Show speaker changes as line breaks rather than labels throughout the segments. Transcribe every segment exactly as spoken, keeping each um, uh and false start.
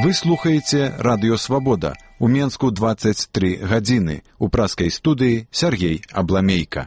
Вы слухаеце Радыё Свабода. У Менску дваццаць тры гадзіны. У праскай студыі Сергей Абламейка.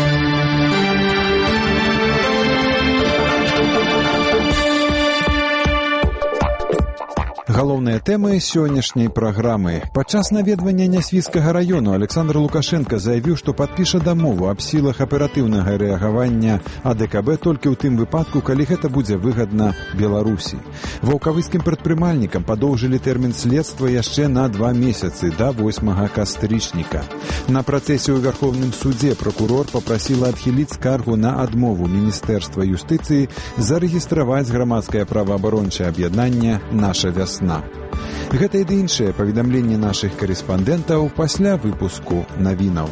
Галоўныя тэмы сённяшняй праграмы. Падчас наведвання Нясвіцкага раёну Александр Лукашенко заявіў, што падпіша дамову аб сілах аператыўнага рэагавання А Дэ Ка Бэ толькі ў тым выпадку, калі гэта будзе выгадна Беларусі. Ваўкавыскім прадпрымальнікам падоўжылі тэрмін следства яшчэ на два месяцы, да восьмага кастрычніка. На працэсе ў Верховным судзе пракурор папрасіла адхіліць скаргу на адмову Міністэрства юстыцыі зарэгістраваць грамадскае праваабарончае аб'яднанне «Наша вясна». Гэта і ды іншыя паведамленні нашых карэспандэнтаў пасля выпуску навінаў.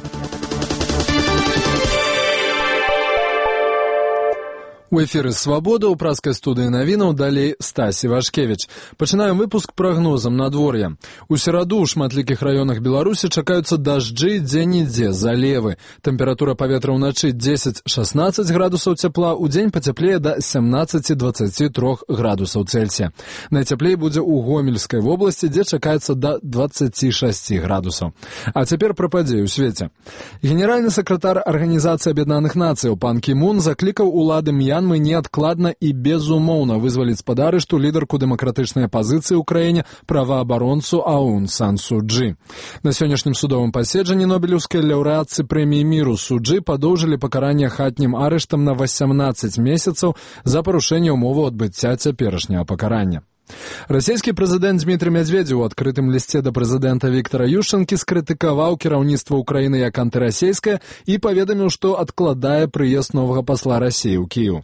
У эфіры «Свабода» ў праскай студыі навінаў далей Стасі Вашкевіч. Пачынаем выпуск прагнозам надвор'я. У сераду ў шматлікіх раёнах Беларусі чакаюцца дажджы дзе-нідзе, залевы. Тэмпература паветра ўначы дзесяць-шаснаццаць градусаў цяпла, у дзень пацяплее да сямнаццаць-дваццаць тры градусаў Цельсія. Найцяплей будзе ў Гомельскай вобласці, дзе чакаецца да дваццаць шэсць градусаў. А цяпер пра падзеі ў свеце. Генеральны сакратар Арганізацыі Аб'яднаных Нацыяў пан Кі Мун заклікаў улады Мьянмы мы неадкладна і безумоўна вызваліць з-пад арышту лідарку дэмакратычнай апазіцыі ў краіне праваабаронцу Аун Сан Су Чжы. На сённяшнім судовым паседжанні нобелеўскай лаўрэатцы прэміі міру Су Чжы падоўжылі пакаранне хатнім арыштам на васямнаццаць месяцаў за парушэнне ўмоваў адбыцця цяперашняга пакарання. Расійскі прэзідэнт Дмітрый Медведзеў у адкрытым лісце да прэзідэнта Віктара Юшчэнкі скрытыкаваў кіраўніцтва ўкраіны як антырасійскае і паведаміў, што адкладае прыезд новага пасла Расіі ў Кіеў.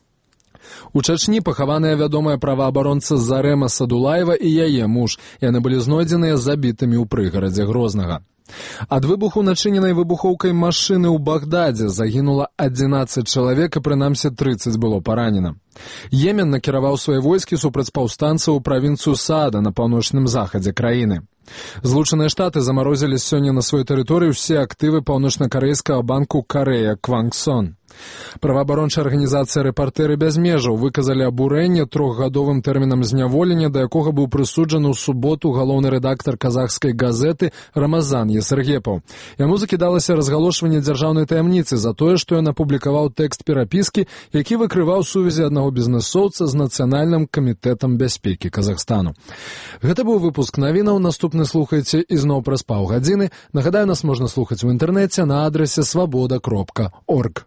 У Чачні пахаваныя вядомая праваабаронца Зарэма Садулаева і яе муж. Яны былі знойдзеныя забітымі ў прыгарадзе Грознага. Ад выбуху начыненай выбухоўкай машыны ў Багдадзе загінула адзінаццаць чалавек і прынамсі трыццаць было паранена. Йемен накіраваў свае войскі супраць паўстанцаў у правінцыю Саада на паўночным захадзе краіны. Злучаныя Штаты замарозілі сёння на сваёй тэрыторыі ўсе актывы паўночна-карэйскага банку Карэя Квангсон. Праваабарончая арганізацыя «Рэпартэры без межаў» выказалі абурэнне трохгадовым тэрмінам зняволення, да якога быў прысуджаны ў суботу галоўны рэдактар казахскай газеты Рамазан Есаргепаў. Яму закідалася разгалошванне дзяржаўнай таямніцы за тое, што ён апублікаваў тэкст перапіскі, які выкрываў сувязі аднаго бізнэсоўца з Нацыянальным камітэтам бяспекі Казахстану. Гэта быў выпуск навінаў, наступны слухайце ізноў праз паўгадзіны. Нагадаю, нас можна слухаць у інтэрнэце на адрасе свабода кропка орг.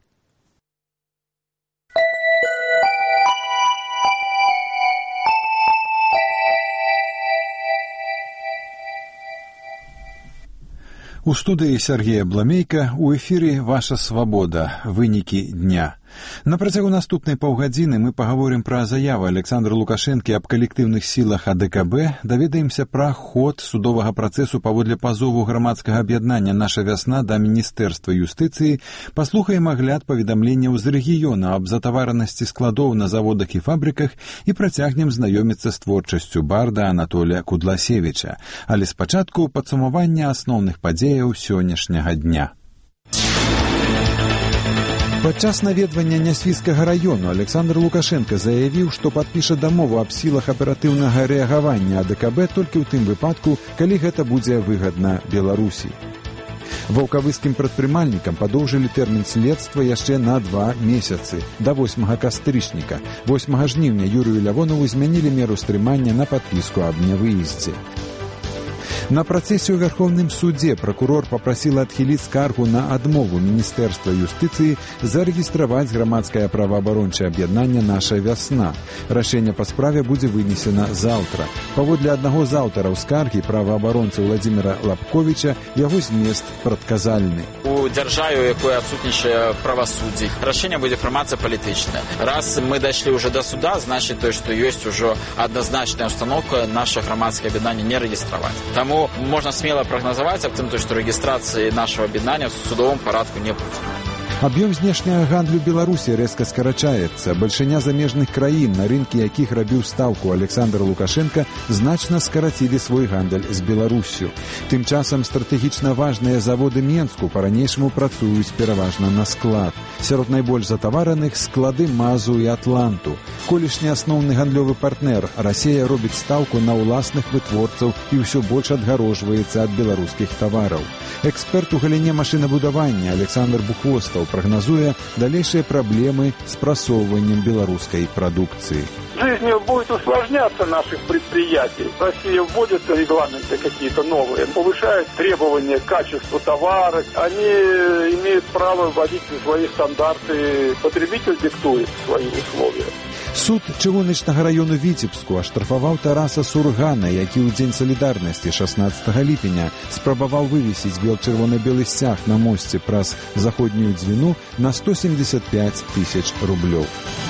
У студыі Сергея Абламейка, у эфіры «Ваша свабода. Вынікі дня». На працягу наступнай паўгадзіны мы пагаворым пра заяву Александра Лукашэнкі аб калектыўных сілах А Дэ Ка Бэ, даведаемся пра ход судовага працэсу паводле пазову грамадскага аб'яднання «Наша вясна» да Міністэрства юстыцыі, паслухаем агляд паведамленняў з рэгіёна аб затаваранасці складоў на заводах і фабрыках і працягнем знаёміцца з творчасцю барда Анатолія Кудласевіча. Але спачатку падсумаванне асноўных падзеяў сённяшняга дня. Падчас наведвання Нясвіцкага раёну Александр Лукашенко заявіў, што падпіша дамову аб сілах аператыўнага рэагавання А Дэ Ка Бэ толькі ў тым выпадку, калі гэта будзе выгадна Беларусі. Ваўкавыскім прадпрымальнікам падоўжылі тэрмін следства яшчэ на два месяцы, да восьмага кастрычніка. восьмага жніўня Юрыю Лявонову змянілі меру стрымання на падпіску аб нявыездзе. На працэсе ў Верховным судзе пракурор папрасіла адхіліць скаргу на адмову Міністэрства юстыцыі зарэгістраваць грамадскае праваабарончае аб'яднанне «Наша вясна». Рашэнне па справе будзе вынесена заўтра. Паводле аднаго з аўтараў скаргі праваабаронцы Владзіміра Лапковіча, яго змест прадказальны.
У дзяржаве, у якой адсутнічае правасуддзе, рашэнне будзе прымацца палітычнае. Раз мы дайшлі ўжо да суда, значыць тое, што ёсць ужо адназначная установка наша грамадскае аб'яднанне не рэгістраваць. Таму можна смело прагназаваць аб тым, што рэгістрацыі нашага аб'яднання ў судовым парадку не будзе.
Аб'ём знешняга гандлю Беларусі рэзка скарачаецца. Бальшыня замежных краін, на рынкі якіх рабіў стаўку Александр Лукашенко, значна скарацілі свой гандаль з Беларусю. Тым часам стратэгічна важныя заводы Менску па-ранейшаму працуюць пераважна на склад. Сярод найбольш затавараных склады Мазу і Атланту. Колішні асноўны гандлёвы партнер, Расія робіць стаўку на ўласных вытворцаў і ўсё больш адгарожваецца ад беларускіх тавараў. Эксперт у галіне машынабудавання Александр Бухвостаў прогнозуя дальнейшие проблемы с просовыванием белорусской продукции.
Жизнь будет усложняться наших предприятий. Россия вводит регламенты какие-то новые, повышает требования к качеству товара. Они имеют право вводить свои стандарты. Потребитель диктует свои условия.
Суд чыгуначнага району Віцебску аштрафаваў Тараса Сургана, які ў дзень салідарнасці шаснаццатага ліпеня спрабаваў вывесіць бел-чырвона-белы сцяг на мосце праз заходнюю дзвіну на сто семьдесят пять тысяч рублёў.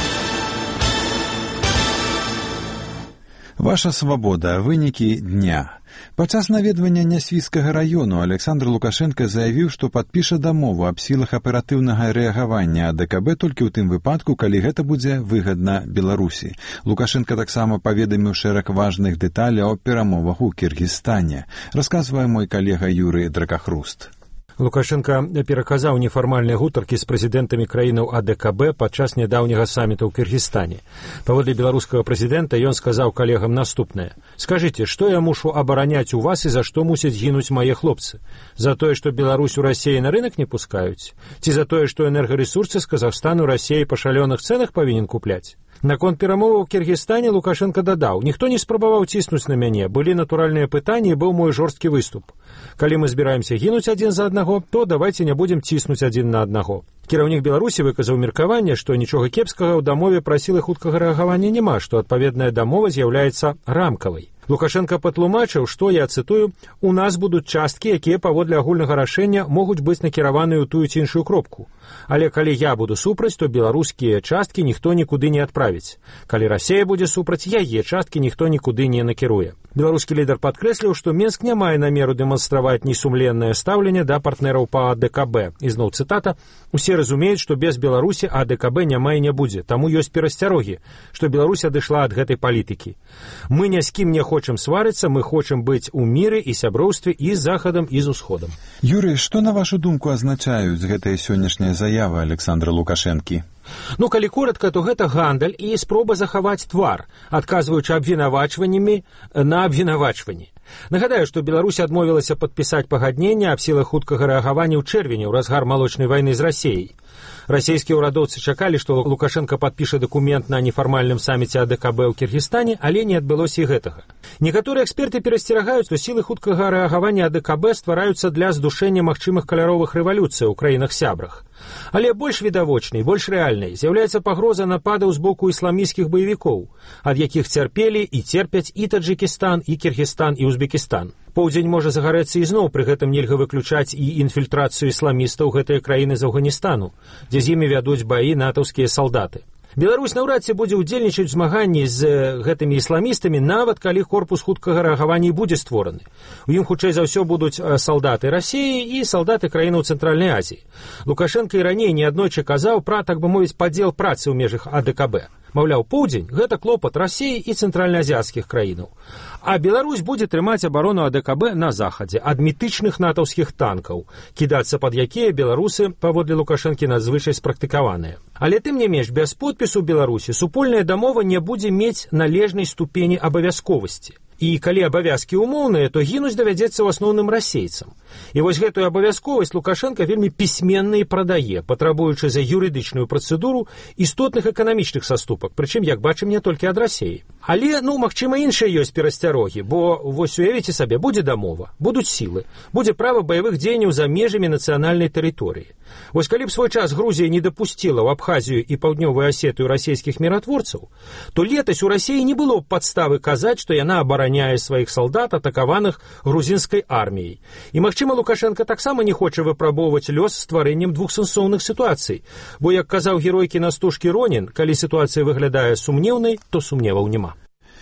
Ваша свабода. Вынікі дня. Падчас наведвання Нясвіцкага раёну Александр Лукашенко заявіў, што падпіша дамову аб сілах аператыўнага рэагавання АДКБ толькі ў тым выпадку, калі гэта будзе выгадна Беларусі. Лукашенко таксама паведаміў шэраг важных дэталяў аб перамовах у Кіргізстане. Расказвае мой калега Юрый Дракахруст.
Лукашенко пераказаў нефармальныя гутаркі з прэзідэнтамі краінаў АДКБ падчас нядаўняга саміта ў Кіргізстане. Паводле беларускага прэзідэнта ён сказаў калегам наступнае: «Скажыце, што я мушу абараняць у вас і за што мусяць гінуць мае хлопцы? За тое, што Беларусь у Расіі на рынок не пускаюць? Ці за тое, што энергарэсурсы з Казахстану Расіі па шалёных цэнах павінен купляць?» Наконт перамоваў у Кіргізстане Лукашенко дадаў: «Ніхто не спрабаваў ціснуць на мяне, былі натуральныя пытанні і быў мой жорсткі выступ. Калі мы збіраемся гінуць адзін за аднаго, то давайце не будзем ціснуць адзін на аднаго». Кіраўнік Беларусі выказаў меркаванне, што нічога кепскага ў дамове пра сілы хуткага рэагавання няма, што адпаведная дамова з'яўляецца рамкавай. Лукашенко патлумачыў, што, я цытую, «У нас будуць часткі, якія паводле агульнага рашэння могуць быць накіраваныя ў тую ці іншую кропку. Але калі я буду супраць, то беларускія часткі ніхто нікуды не адправіць. Калі Расія будзе супраць, яе часткі ніхто нікуды не накіруе». Беларускі лідар падкрэсліў, што Менск не мае намеру дэманстраваць несумленнае стаўленне да партнераў па АДКБ. І зноў цытата: «Усе разумеюць, што без Беларусі АДКБ няма і не будзе, таму ёсць перасцярогі, што Беларусь адышла ад гэтай палітыкі. Мы ні з кім не хочам сварыцца, мы хочам быць у міры і сяброўстве і з захадам, і з усходам».
Юрый, што, на вашу думку, азначаюць гэтыя сённяшнія заявы Александра Лукашэнкі?
Ну, калі коратка, то гэта гандаль і спроба захаваць твар, адказваючы абвінавачваннямі на абвінавачванні. Нагадаю, што Беларусь адмовілася падпісаць пагадненне аб сілах хуткага рэагавання ў чэрвені ў разгар малочнай вайны з Расіяй. Расійскія ўрадоўцы чакалі, што Лукашенко падпіша дакумент на нефармальным саміце АДКБ ў Кіргізстане, але не адбылося і гэтага. Некаторыя эксперты перасцерагаюць, што сілы хуткага рэагавання АДКБ ствараюцца для здушэння магчымых каляровых рэвалюцый у краінах-сябрах. Але больш відавочнай, больш рэальнай з'яўляецца пагроза нападаў з боку ісламісцкіх баевікоў, ад якіх цярпелі і церпяць і Таджыкістан, і Кіргізстан, і Узбекістан. Поўдзень можа загарэцца ізноў, пры гэтым нельга выключаць і інфільтрацыю ісламістаў гэтыя краіны з Афганістану, дзе з імі вядуць баі натаўскія салдаты. Беларусь наўрад ці будзе ўдзельнічаць у змаганні з гэтымі ісламістамі, нават калі корпус хуткага рэагавання будзе створаны. У ім, хутчэй за ўсё, будуць салдаты Расіі і салдаты краінаў Цэнтральнай Азіі. Лукашенко і раней неаднойчы казаў пра, так бы мовіць, падзел працы ў межах АДКБ. Маўляў, поўдзень – гэта клопат Расіі і цэнтральнаазіяцкіх краінаў. А Беларусь будзе трымаць абарону АДКБ на захадзе ад мітычных натаўскіх танкаў, кідацца пад якія беларусы, паводле Лукашэнкі, надзвычай спрактыкаваныя. Але тым не менш, без подпісу Беларусі супольная дамова не будзе мець належнай ступені абавязковасці. І калі абавязкі ўмоўныя, то гінуць давядзецца ў асноўным расейцам. І вось гэтую абавязковасць Лукашенко вельмі пісьменна і прадае, патрабуючы за юрыдычную працэдуру істотных эканамічных саступак, прычым, як бачым, не толькі ад Расіі. Але, ну, магчыма, іншыя ёсць перасцярогі, бо, вось уявіце сабе, будзе дамова, будуць сілы, будзе права баявых дзеянняў за межамі нацыянальнай тэрыторыі. Вось калі б свой час Грузія не дапусціла ў Абхазію і Паўднёвую Асетыю расійскіх міратворцаў, то летась у Расіі не было б падставы казаць, што яна абараняе сваіх салдат, атакаваных грузінскай арміяй. І, магчыма, Лукашенко таксама не хоча выпрабоўваць лёс стварэннем двухсэнсоўных сітуацый, бо, як казаў герой кінастужкі Ронін, калі сітуацыя выглядае сумнеўнай, то сумневаў няма.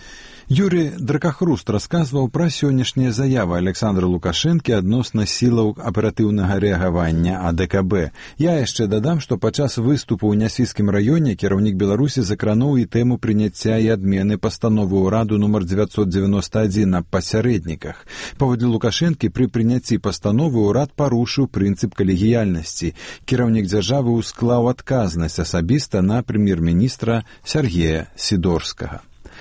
Юрий Дракахруст расказваў пра сённяшнія заявы Александра Лукашэнкі адносна сілаў аператыўнага рэагавання А Дэ Ка Бэ. Я яшчэ дадам, што падчас выступу ў Нясвіцкім раёне кіраўнік Беларусі закрануў і тэму прыняцця і адмены пастановы ўраду нумар дзевяцьсот дзевяносто адзін аб пасярэдніках. Паводле Лукашэнкі, пры прыняцці пастановы ўрад парушыў прынцып калегіяльнасці. Кіраўнік дзяржавы усклаў адказнасць асабіста на прэм'ер-міністра Сергея Сідорскага.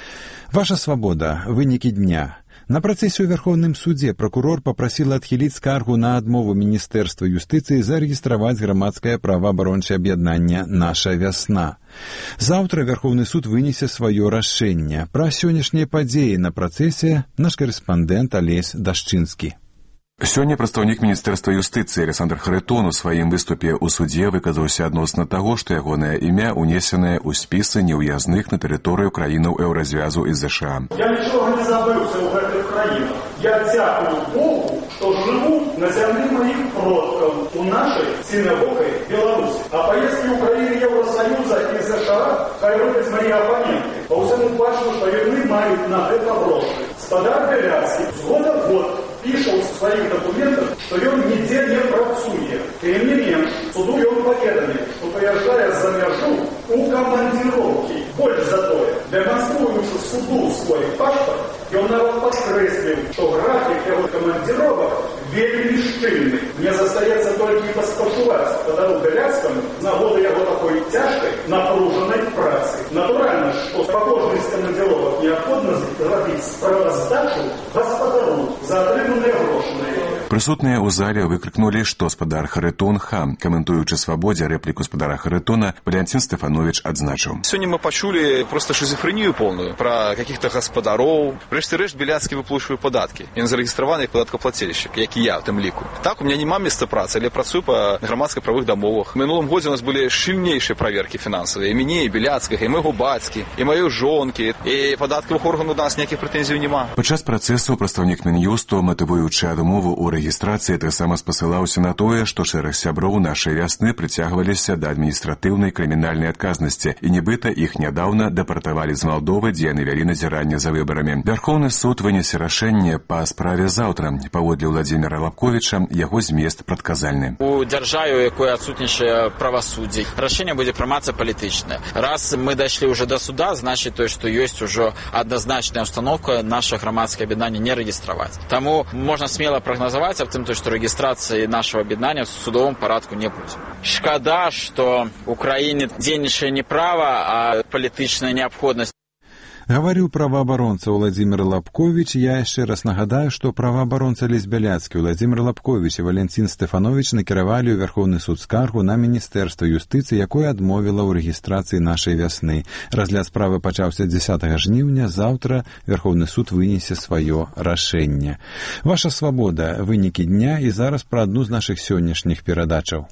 Ваша свабода. Вынікі дня. На працэсе ў Верховным судзе пракурор папрасіла адхіліць скаргу на адмову Міністэрства юстыцыі зарэгістраваць грамадскае праваабарончае аб'яднанне «Наша вясна». Заўтра Верховны суд вынесе сваё рашэнне. Пра сённяшнія падзеі на працэсе наш карэспандэнт Алесь Дашчынскі.
Сёння прадстаўнік Міністэрства юстыцыі Александр Харитон у сваім выступе ў судзе выказаўся адносна таго, што ягонае імя унесенае ў спісы неўязных на тэрыторыю краінаў еўразвязу і Зэ Ша А.
Я нічога не забыўся ў гэтых краінах. Я дзякую Богу, што жыву на зямлі маіх продкаў у нашай сінявокай Беларусі. А паездкі ў краіны Еўрасаюза і Зэ Ша А хай робяць мае апаненты. Па ўсяму бачу, што яны маюць на гэта грошы. Спадар Бяляцкі з года в год піша ў сваіх дакументах, што ён нідзе не працуе. Тым не менш, суду ён паведаміў, што прыязджае за мяжу у камандзіроўкі. Больш за тое, дэманструючы суду свой пашпарт, ён нават падкрэсліў, што графік яго камандзіровак вельмі шчыльны. Мне застаецца толькі паспачуваць спадару Бяляцкаму з нагоды яго такой цяжкай, напружанай працы. Натуральна, што па кожнай з камандзіровак неабходна зрабіць справаздачу гаспадару за атрыманыя грошы на яе.
Прысутныя ў зале выкрыкнулі, што спадар Харитон хам. Каментуючы свабодзе рэпліку спадара Харитона, Валентин Стефанович адзначыў.
Сёння мы пачулі проста шизофренію полную пра каких-то гаспадароў. Рэшце-рэшт Бяляцкі выплачвае падаткі. Ён зарэгістраваны як падаткаплацельшчык, як і я ў тым ліку. Так, у меня няма месца працы, але працую па грамадска-правых дамовах. У мінулым годзе у нас былі шчыльнейшыя праверкі фінансавыя. І мяне, і Бяляцкага, і майго бацькі, і маёй жонкі, і падаткавых органаў да нас ніякіх прэтэнзій няма.
Падчас працэсу прадстаўнік Мін'юсту, матывуючы адмову ў рэгістрацыі, таксама спасылаўся на тое, што шэраг сяброў нашай вясны прыцягваліся да адміністратыўнай крымінальнай адказнасці, і нібыта іх нядаўна дэпартавалі з Малдовы, дзе яны вялі назіранне за выбарамі. Верховны суд вынесе рашэнне па справе заўтра. Паводле Владзіміра Лапковіча, яго змест прадказальны.
У дзяржаве, у якой адсутнічае правасуддзе, рашэнне будзе прымацца палітычнае. Раз мы дайшлі ўжо да суда, значыць тое, што ёсць ужо адназначная установка наша грамадскае аб'яднанне не рэгістраваць. Таму можна смела прагназаваць аб тым, што рэгістрацыі нашага аб'яднання в судовым парадку не будзе. Шкада, што ў краіне дзейнічае не права, а палітычная неабходнасць.
Гаварыў праваабаронца Владзімір Лапковіч. Я яшчэ раз нагадаю, што праваабаронца Алесь Бяляцкі, Владзімір Лапковіч і Валентин Стефанович накіравалі ў Верховны суд скаргу на Міністэрства юстыцыі, якое адмовіла ў рэгістрацыі нашай вясны. Разгляд справы пачаўся дзесятага жніўня. Заўтра Верховны суд вынесе сваё рашэнне. Ваша свабода. Вынікі дня. І зараз пра адну з нашых сённяшніх перадачаў.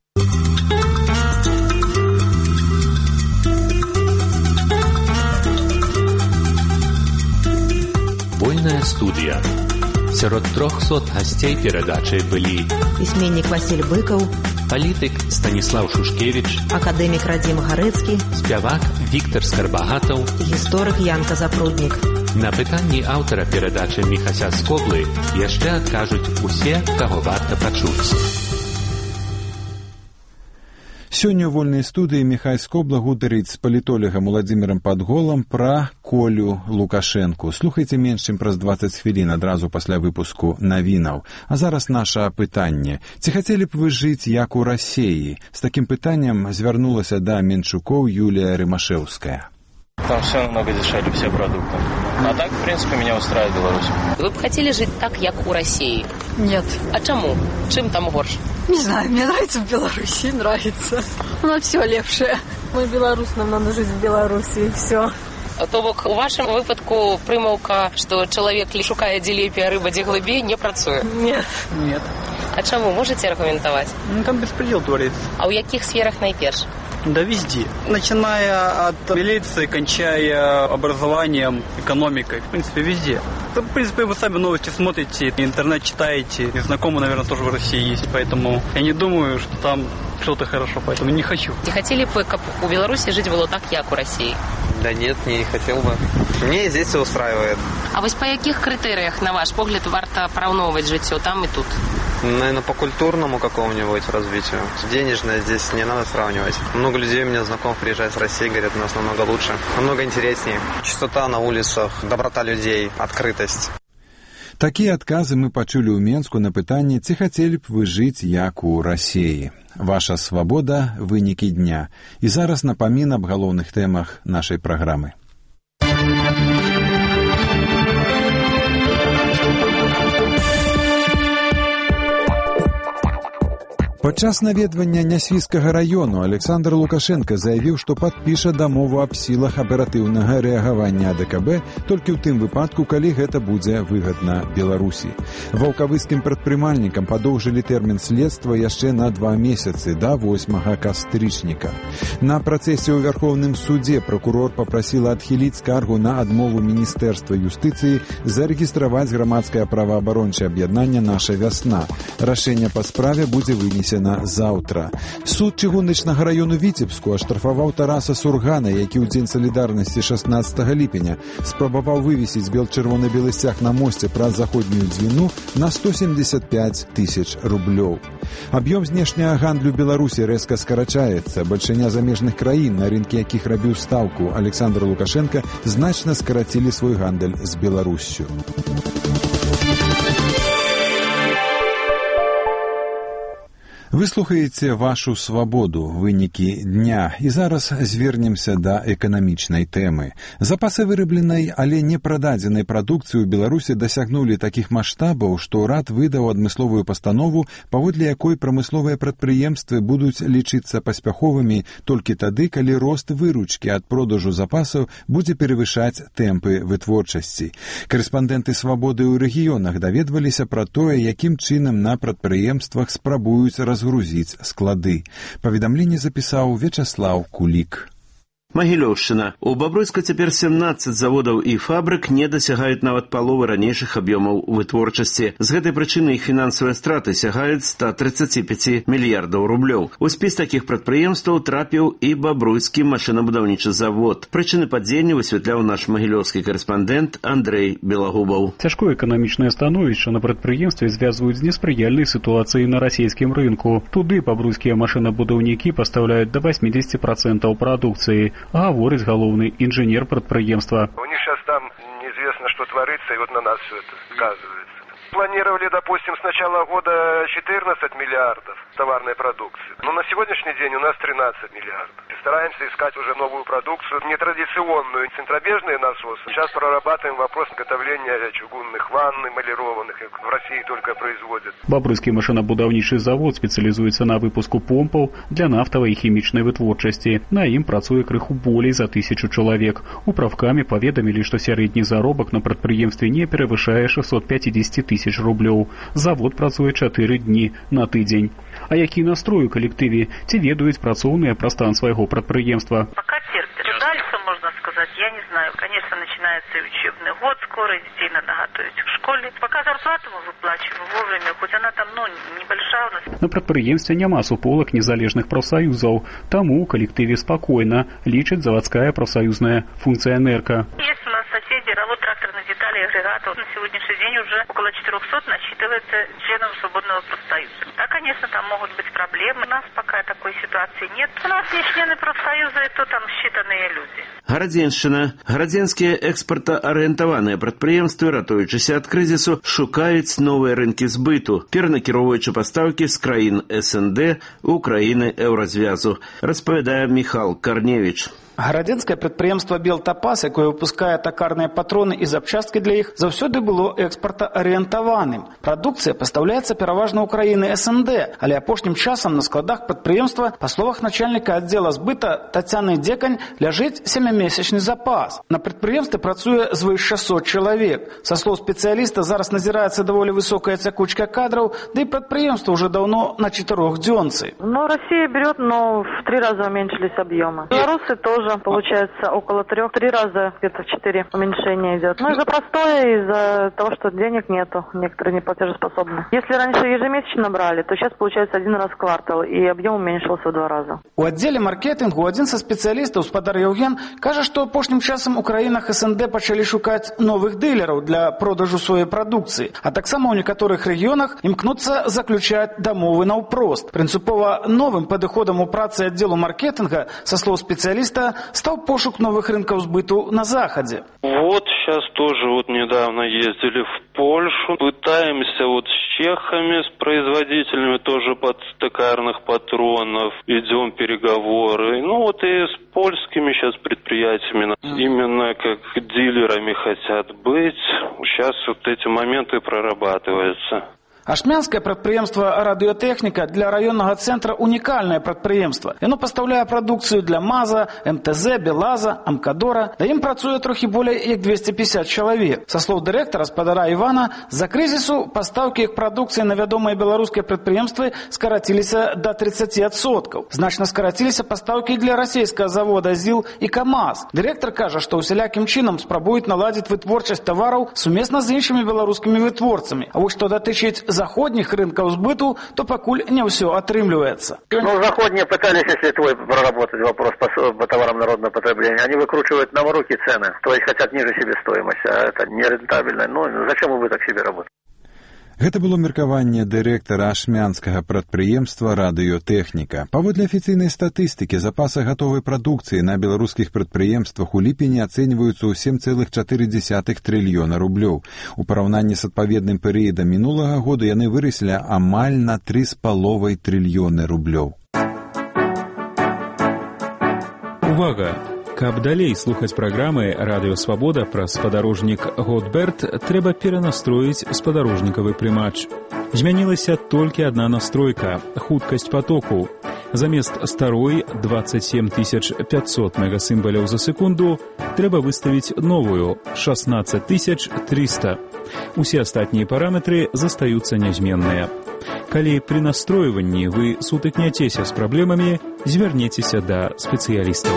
Вольная студія. Сярод трохсот гасцей перадачы былі
пісьменнік Васіль Быкаў,
палітык Станіслаў Шушкевіч,
акадэмік Радзім Гарэцкі,
спявак Віктар Скарбагатаў,
гісторык Янка Запруднік.
На пытанні аўтара перадачы Міхася Скоблы яшчэ адкажуць усе, каго варта пачуць.
Сёння ў вольнай студыі Міхай Скобла гутарыць з палітолагам Уладзімірам Падголам пра Колю Лукашэнку. Слухайце менш чым праз дваццаць хвілін адразу пасля выпуску навінаў. А зараз наша пытанне. Ці хацелі б вы жыць як у Расеі? З такім пытаннем звярнулася да Менчукоў Юлія Рымашэўская.
Там все намного дешевле, все продукты. А так, в принципе, меня устраивает Беларусь.
Вы бы хотели жить так, как у России?
Нет.
А чему? Чем там горше?
Не знаю, мне нравится в Беларуси, нравится. У нас все лепшее. Мы белорус, нам надо жить в Беларуси, и все.
То бок у вашым выпадку прымаўка, што чалавек шукае дзе лепей, а рыба дзе глыбей, не працуе?
Нет.
Нет.
А чаму? Можете аргументаваць?
Ну, там беспредел творится.
А ў якіх сферах найперш?
Да везде. Начиная от милиции, кончая образованием, экономикой. В принципе, везде. В принципе, вы сами новости смотрите, интернет читаете. И знакомые, наверное, тоже в России есть. Поэтому я не думаю, что там что-то хорошо. Поэтому не хочу.
И хотели бы, как у Беларуси жить было так, как у России?
Да нет, не хотел бы. Мне здесь все устраивает.
А вось па якіх крытэрыях, на ваш погляд, варта параўноўваць жыццё там и тут?
Наверное, по культурному какому-нибудь развитию. Денежное здесь не надо сравнивать. Много людей у меня знакомых приезжают с России, говорят, у нас намного лучше, намного интереснее. Чистота на улицах, доброта людей, открытость.
Такія адказы мы пачулі ў Менску на пытанне, ці хацелі б вы жыць як у Расіі. Ваша свабода, вынікі дня. І зараз напамін аб галоўных тэмах нашай праграмы. Падчас наведвання Нясвійскага раёну Александр Лукашенко заявіў, што падпіша дамову аб сілах аператыўнага рэагавання А Дэ Ка Бэ толькі ў тым выпадку, калі гэта будзе выгадна Беларусі. Ваўкавыскім прадпрымальнікам падоўжылі тэрмін следства яшчэ на два месяцы, да восьмага кастрычніка. На працэсе ў Вярхоўным судзе пракурор папрасіла адхіліць скаргу на адмову Міністэрства юстыцыі зарэгістраваць грамадскае праваабарончае аб'яднанне «Наша вясна». Рашэнне па справе будзе вынесена на заўтра. Суд чыгуначнага раёну Віцебску аштрафаваў Тараса Сургана, які ў дзень салідарнасці шаснаццатага ліпеня спрабаваў вывесіць бел-чырвона-белы сцяг на мосце праз заходнюю дзвіну на сто семьдесят пять тысяч рублёў. Аб'ём знешняга гандлю Беларусі рэзка скарачаецца. Бальшыня замежных краін, на рынкі якіх рабіў стаўку Александр Лукашенко, значна скарацілі свой гандаль з Беларуссю. Вы слухаеце вашу свабоду, вынікі дня. І зараз звернемся да эканамічнай тэмы. Запасы вырабленай, але не прададзенай прадукцыі ў Беларусі дасягнулі такіх маштабаў, што ўрад выдаў адмысловую пастанову, паводле якой прамысловыя прадпрыемствы будуць лічыцца паспяховымі толькі тады, калі рост выручкі ад продажу запасаў будзе перавышаць тэмпы вытворчасці. Карэспандэнты свабоды ў рэгіёнах даведваліся пра тое, якім чынам на прадпрыемствах спрабуюць разгрузіць грузіць склады. Паведамленне запісаў Вячаслаў Кулік.
Магілёўшчына. У Бабруйска цяпер сямнаццаць заводаў і фабрык не дасягаюць нават паловы ранейшых аб'ёмаў вытворчасці. З гэтай прычыны іх фінансавыя страты сягаюць ста тридцати пяти мільярдаў рублёў. У спіс такіх прадпрыемстваў трапіў і Бабруйскі машынабудаўнічы завод. Прычыны падзення высвятляў наш магілёўскі карэспандэнт Андрэй Белагубаў.
Цяжкое эканамічнае становішча на прадпрыемстве звязваюць з неспрыяльнай сітуацыяй на расійскім рынку. Туды бабруйскія машынабудаўнікі пастаўляюць до восьмидесяти процентов прадукцыі. Говорит головный инженер предприемства.
У них сейчас там неизвестно, что творится, и вот на нас все это сказывается. Планировали, допустим, с начала года четырнадцать миллиардов товарной продукции. Но на сегодняшний день у нас тринадцать миллиардов. Стараемся искать уже новую продукцию, нетрадиционную, центробежные насосы. Сейчас прорабатываем вопрос изготовления чугунных ванн, эмалированных, их в России только производят.
Бабруйский машинабудаўнічы завод спецыялізуецца на выпуску помпаў для нафтавай і хімічнай вытворчасці. На ім працуе крыху болей за тысячу чалавек. Управкамі паведамілі, што сярэдні заробак на прадпрыемстве не перавышае шестьсот пятьдесят тысяч рублёў. Завод працуе чатыры дні на тыдзень. А які настрой у калектыве? Ці ведаюць працоўныя пра стан свайго прадпрыемства?
Пока терпят. Дальше, можно сказать, я не знаю. Конечно, начинается учебный год, скоро детей надо готовить к школе. Пока зарплату мы выплачиваем вовремя, хоть она там, ну, небольшая у нас.
На прадпрыемстве няма суполак незалежных прафсаюзаў. Таму у калектыве спакойна, лічыць заводская прафсаюзная функцыянерка.
Есть у нас соседи, работ тракторных деталей, агрегатов. На сегодняшний день уже около четырехсот насчитывается членов свободного профсоюза. Да, конечно, там могут быть проблемы. У нас пока такой ситуации нет. У нас не члены профсоюза, это там считанные люди.
Гарадзеншчына. Гарадзенскія экспартаарыентаваныя прадпрыемствы, ратуючыся ад крызісу, шукаюць новыя рынкі збыту, перанакіроўваючы пастаўкі з краін эс эн дэ ў краіны еўразвязу, распавядае Міхал Карневіч.
Гарадзенскае прадпрыемства «Белтапас», якое выпускае такарныя патроны і запчасткі для іх, заўсёды было экспартаарыентаваным. Прадукцыя пастаўляецца пераважна ў краіны эс эн дэ, але апошнім часам на складах прадпрыемства, па словах начальніка аддзела збыта Тацяны Дзекань, ляжыць сямімесячны запас. На прадпрыемстве працуе звыш шестьсот чалавек. Са слоў спецыяліста, зараз назіраецца даволі высокая цякучка кадраў, да і прадпрыемства уже давно на четырехдзёнцы.
Ну, Россия берет, но в три раза уменьшились объемы. Белорусы тоже тоже получается около трех, три раза, где-то четыре уменьшения идет. Ну, из-за простоя, из-за того, что денег нету, некоторые не платежеспособны. Если раньше ежемесячно брали, то сейчас получается один раз в квартал, и объем уменьшился в два раза.
У аддзеле маркетингу один са спецыялістаў, спадар Яўген, кажа, што апошнім часам у краінах СНД пачалі шукаць новых дылераў для продажу сваёй прадукцыі, а таксама ў некаторых рэгіёнах імкнуцца заключаць дамовы наўпрост. Прынцыпова новым падыходам у працы аддзелу маркетинга, со слов специалиста, стал пошук новых рынков сбыту на Западе.
Вот сейчас тоже вот недавно ездили в Польшу, пытаемся вот с чехами, с производителями тоже подстакарных патронов, идем переговоры. Ну вот и с польскими сейчас предприятиями именно как дилерами хотят быть. Сейчас вот эти моменты прорабатываются.
Ашмянскае прадпрыемства радыётэхніка для раённага цэнтра унікальнае прадпрыемства. Яно пастаўляе прадукцыю для МАЗа, МТЗ, Белаза, Амкадора. Да ім працуе трохі болей як двести пятьдесят чалавек. Са слоў дырэктара спадара Івана, з-за крызісу пастаўкі іх прадукцыі на вядомыя беларускія прадпрыемствы скараціліся да тридцати адсоткаў. Значна скараціліся пастаўкі для расійскага завода ЗІЛ і КАМАЗ. Дырэктар кажа, што усялякім чынам спрабуюць наладзіць вытворчасць тавараў сумесна з іншымі беларускімі вытворцамі. А вось што датычыць заходних рынков сбыту, то покуль не все отрымливается.
Ну, заходние пытались, если твой проработать вопрос по, по товарам народного потребления, они выкручивают на руки цены, то есть хотят ниже себестоимости, а это нерентабельно. Ну, зачем убыток себе работать?
Гэта было меркаванне дырэктара ашмянскага прадпрыемства радыётэхніка. Паводле афіцыйнай статыстыкі, запасы гатовай прадукцыі на беларускіх прадпрыемствах у ліпені ацэньваюцца ў сем цэлых чатыры дзесятых трыльёна рублёў. У параўнанні з адпаведным перыядам мінулага года яны выраслі амаль на тры з паловай трыльёны рублёў.
Увага! Каб далей слухаць праграмы «Радыё Свабода» пра спадарожнік Готберт, трэба перанастроіць спадарожнікавы прымач. Змянілася толькі адна настройка – хуткасць патоку. Замест старой двадцать семь тысяч пятьсот мегасімбаляў за секунду трэба выставіць новую – шестнадцать тысяч триста. Усе астатнія параметры застаюцца нязменныя. Калі пры настройванні вы сутыкняцеся з праблемамі, звярнецеся да спецыялістаў.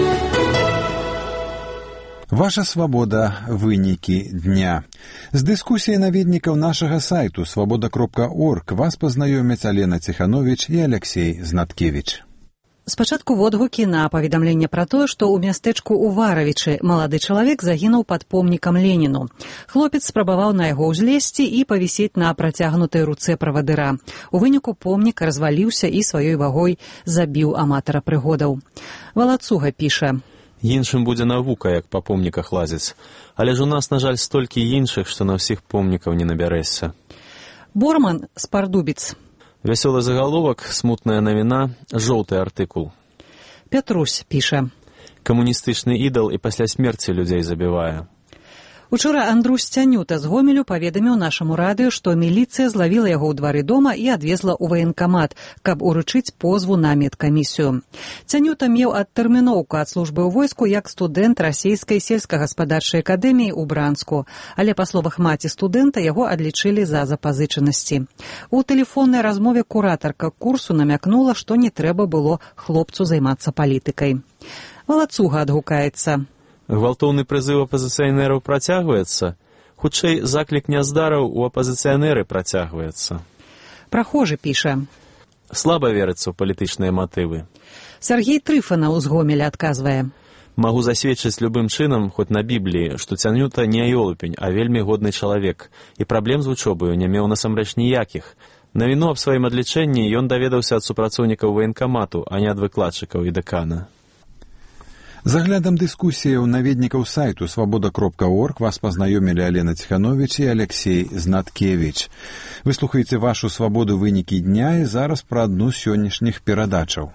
Ваша свабода. Вынікі дня. З дыскусіяй наведнікаў нашага сайту свабода кропка орг вас пазнаёмяць Алена Ціхановіч і Алексей Знаткевіч.
Спачатку водгукі на паведамленне пра тое, што ў мястэчку Уваравічы малады чалавек загінуў пад помнікам Леніну. Хлопец спрабаваў на яго ўзлезці і павісець на працягнутай руцэ правадыра. У выніку помнік разваліўся і сваёй вагой забіў аматара прыгодаў. Валацуга піша:
Іншым будзе навука, як па помніках лазіць. Але ж у нас, на жаль, столькі іншых, што на ўсіх помнікаў не набярэшся.
Борман Спардубіц.
Вясёлы загаловак, смутная навіна, жоўты артыкул.
Пятрусь піша:
Камуністычны ідал і пасля смерці людзей забівае.
Учора Андрусь Цянюта з Гомелю паведаміў нашаму радыё, што міліцыя злавіла яго ў двары дома і адвезла ў ваенкамат, каб уручыць позву на медкамісію. Цянюта меў адтэрміноўку ад службы ў войску як студэнт расійскай сельскагаспадарчай акадэміі ў Бранску, але, па словах маці студэнта, яго адлічылі за запазычанасці. У тэлефоннай размове куратарка курсу намякнула, што не трэба было хлопцу займацца палітыкай. Валацуга адгукаецца:
Гвалтоўны прызыў апазіцыянераў працягваецца. Хутчэй, заклік няздараў у апазіцыянеры працягваецца.
Прахожы піша:
Слаба верыцца ў палітычныя матывы.
Сергей Трыфанаў з Гомеля адказвае:
Магу засведчыць любым чынам, хоць на Бібліі, што Цянюта не ёлупень, а вельмі годны чалавек, і праблем з вучобаю не меў насамрэч ніякіх. Навіну аб сваім адлічэнні ён даведаўся ад супрацоўнікаў ваенкамату, а не ад выкладчыкаў і дэкана.
За аглядам дыскусіяў наведнікаў сайту свабода кропка орг вас пазнаёмілі Алена Ціхановіч і Алексей Знаткевіч. Вы слухаеце вашу свабоду вынікі дня і зараз пра адну з сённяшніх перадачаў.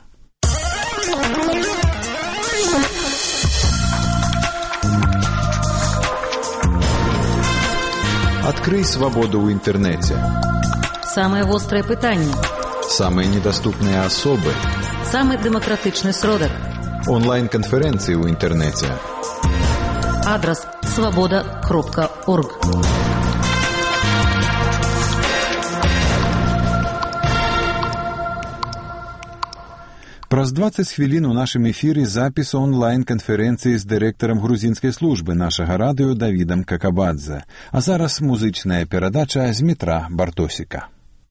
Открый свободу в интернете.
Самые острые пытания.
Самые недоступные особы.
Самый демократичный сродок.
Онлайн-конференции в интернете.
Адрес свобода кропка орг.
Праз дваццаць хвілін у нашым эфіры запіс онлайн-канферэнцыі з дырэктарам грузінскай службы нашага радыё Давідам Какабадзе. А зараз музычная перадача з метра Бартосіка.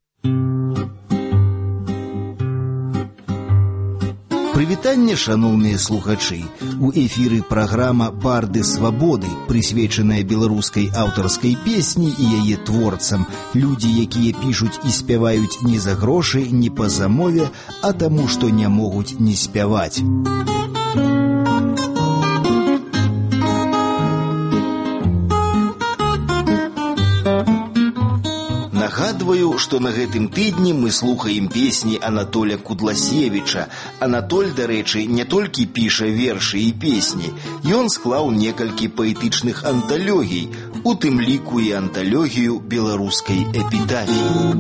Прывітанне, шаноўныя слухачы. У эфіры праграма «Барды свабоды», прысвечаная беларускай аўтарскай песні і яе творцам. Людзі, якія пішуць і спяваюць не за грошы, не па замове, а таму, што не могуць не спяваць. Нагадваю, што на гэтым тыдні мы слухаем песні Анатоля Кудласевіча. Анатоль, дарэчы, не толькі піша вершы і песні. Ён склаў некалькі паэтычных анталогій, у тым ліку і анталогію беларускай эпітафіі.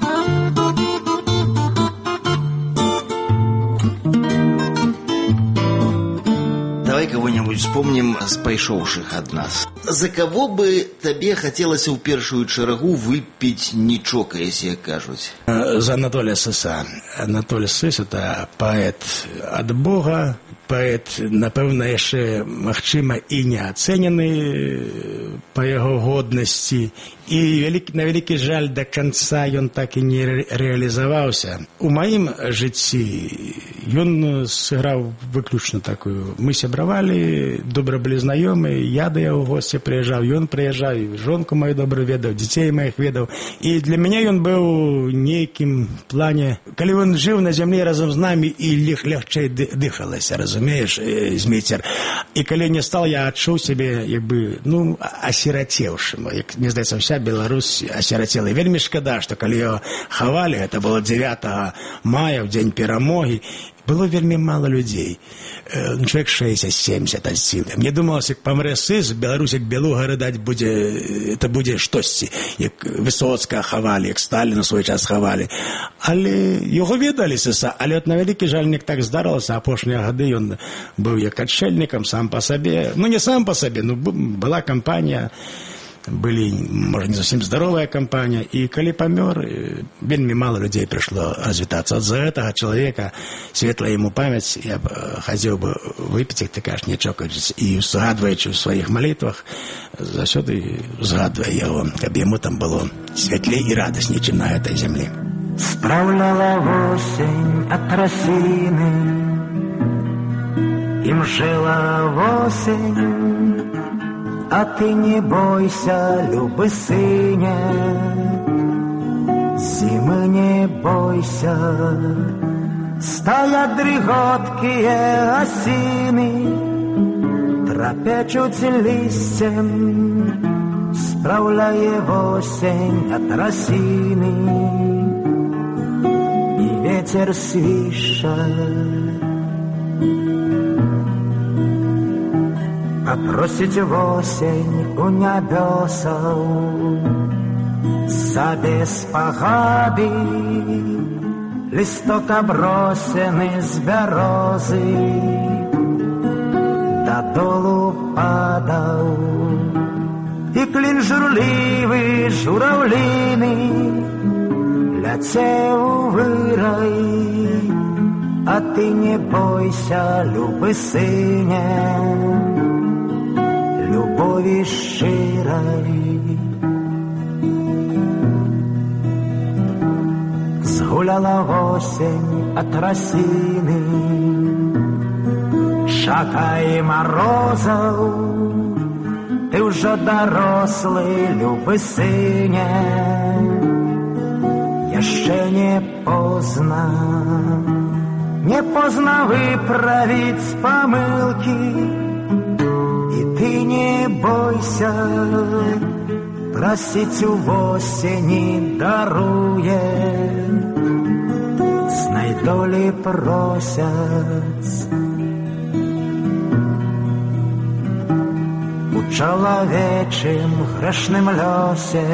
Давай кого-нибудь вспомним с пайшоўшых от нас. За кого бы тебе хотелось в первую чаргу выпить, не чокаясь, як кажуть?
За Анатолия Сыса. Анатолий Сыс – это поэт от Бога, поэт, напэўна, яшчэ, магчыма, і не ацэнены па яго годнасці. І вялікі, на вялікі жаль, да канца ён так і не рэалізаваўся. У маім жыцці ён сыграў выключна такую. Мы сябравалі, добра былі знаёмы, я да яго госці прыязджаў, ён прыязджаў, і жонку маю добра ведаў, дзяцей маіх ведаў. І для мяне ён быў нейкім плане, калі ён жыў на зямлі разам з намі, і легчэй дыхалася, разумееш, Змейцер. І калі не стал, я адчуў сябе, як бы, ну, асірацеўшым. Як мне здаецца, вся Беларусь асірацела. І вельмі шкада, што калі яго хавалі, гэта было дзевятага мая, ў дзень перамогі, было вельмі мало людзей. Чалавек шэсцьдзесят-семьдесят ад сілы. Мне думалася, як памрэ Сыс, Беларусь, як Белуга рыдаць будзе, это будзе штосьці, як Высоцкага хавалі, як Сталіна свой час хавалі. Але яго ведалі Сыса, але от на вялікі жаль, не так здарылася, апошнія гады ён быў як адшельнікам сам па сабе. Ну, не сам па сабе, ну, была кампанія, были, может, не совсем здоровая компания, и коли помер, вельми мало людей пришло развитаться. От за этого человека, светлая ему память, я бы хотел бы выпить их, так аж не чокаясь, и згадываючи в своих молитвах, засюди згадывая его, как ему там было светлее и радостнее, чем на этой земле.
Справляла осень от росины, им жила осень. А ты не бойся, любы сыне, зимы не бойся. Стоят дриготкие осины, трапечут листьем, справляя осень от росины. И ветер свищет, попросить в осень у небесов за беспогоды листок обросенный с березы додолу падал, и клин журливый журавлиный летел вырой. А ты не бойся, любы сыне, любові щирой. Згуляла осень от росины, шакай морозов, ти вже дорослий, любий сине, ще не поздно, не поздно виправить помилки. И ты не бойся, просить у осени дарує, знай долі просять. У чоловічим грешним льосе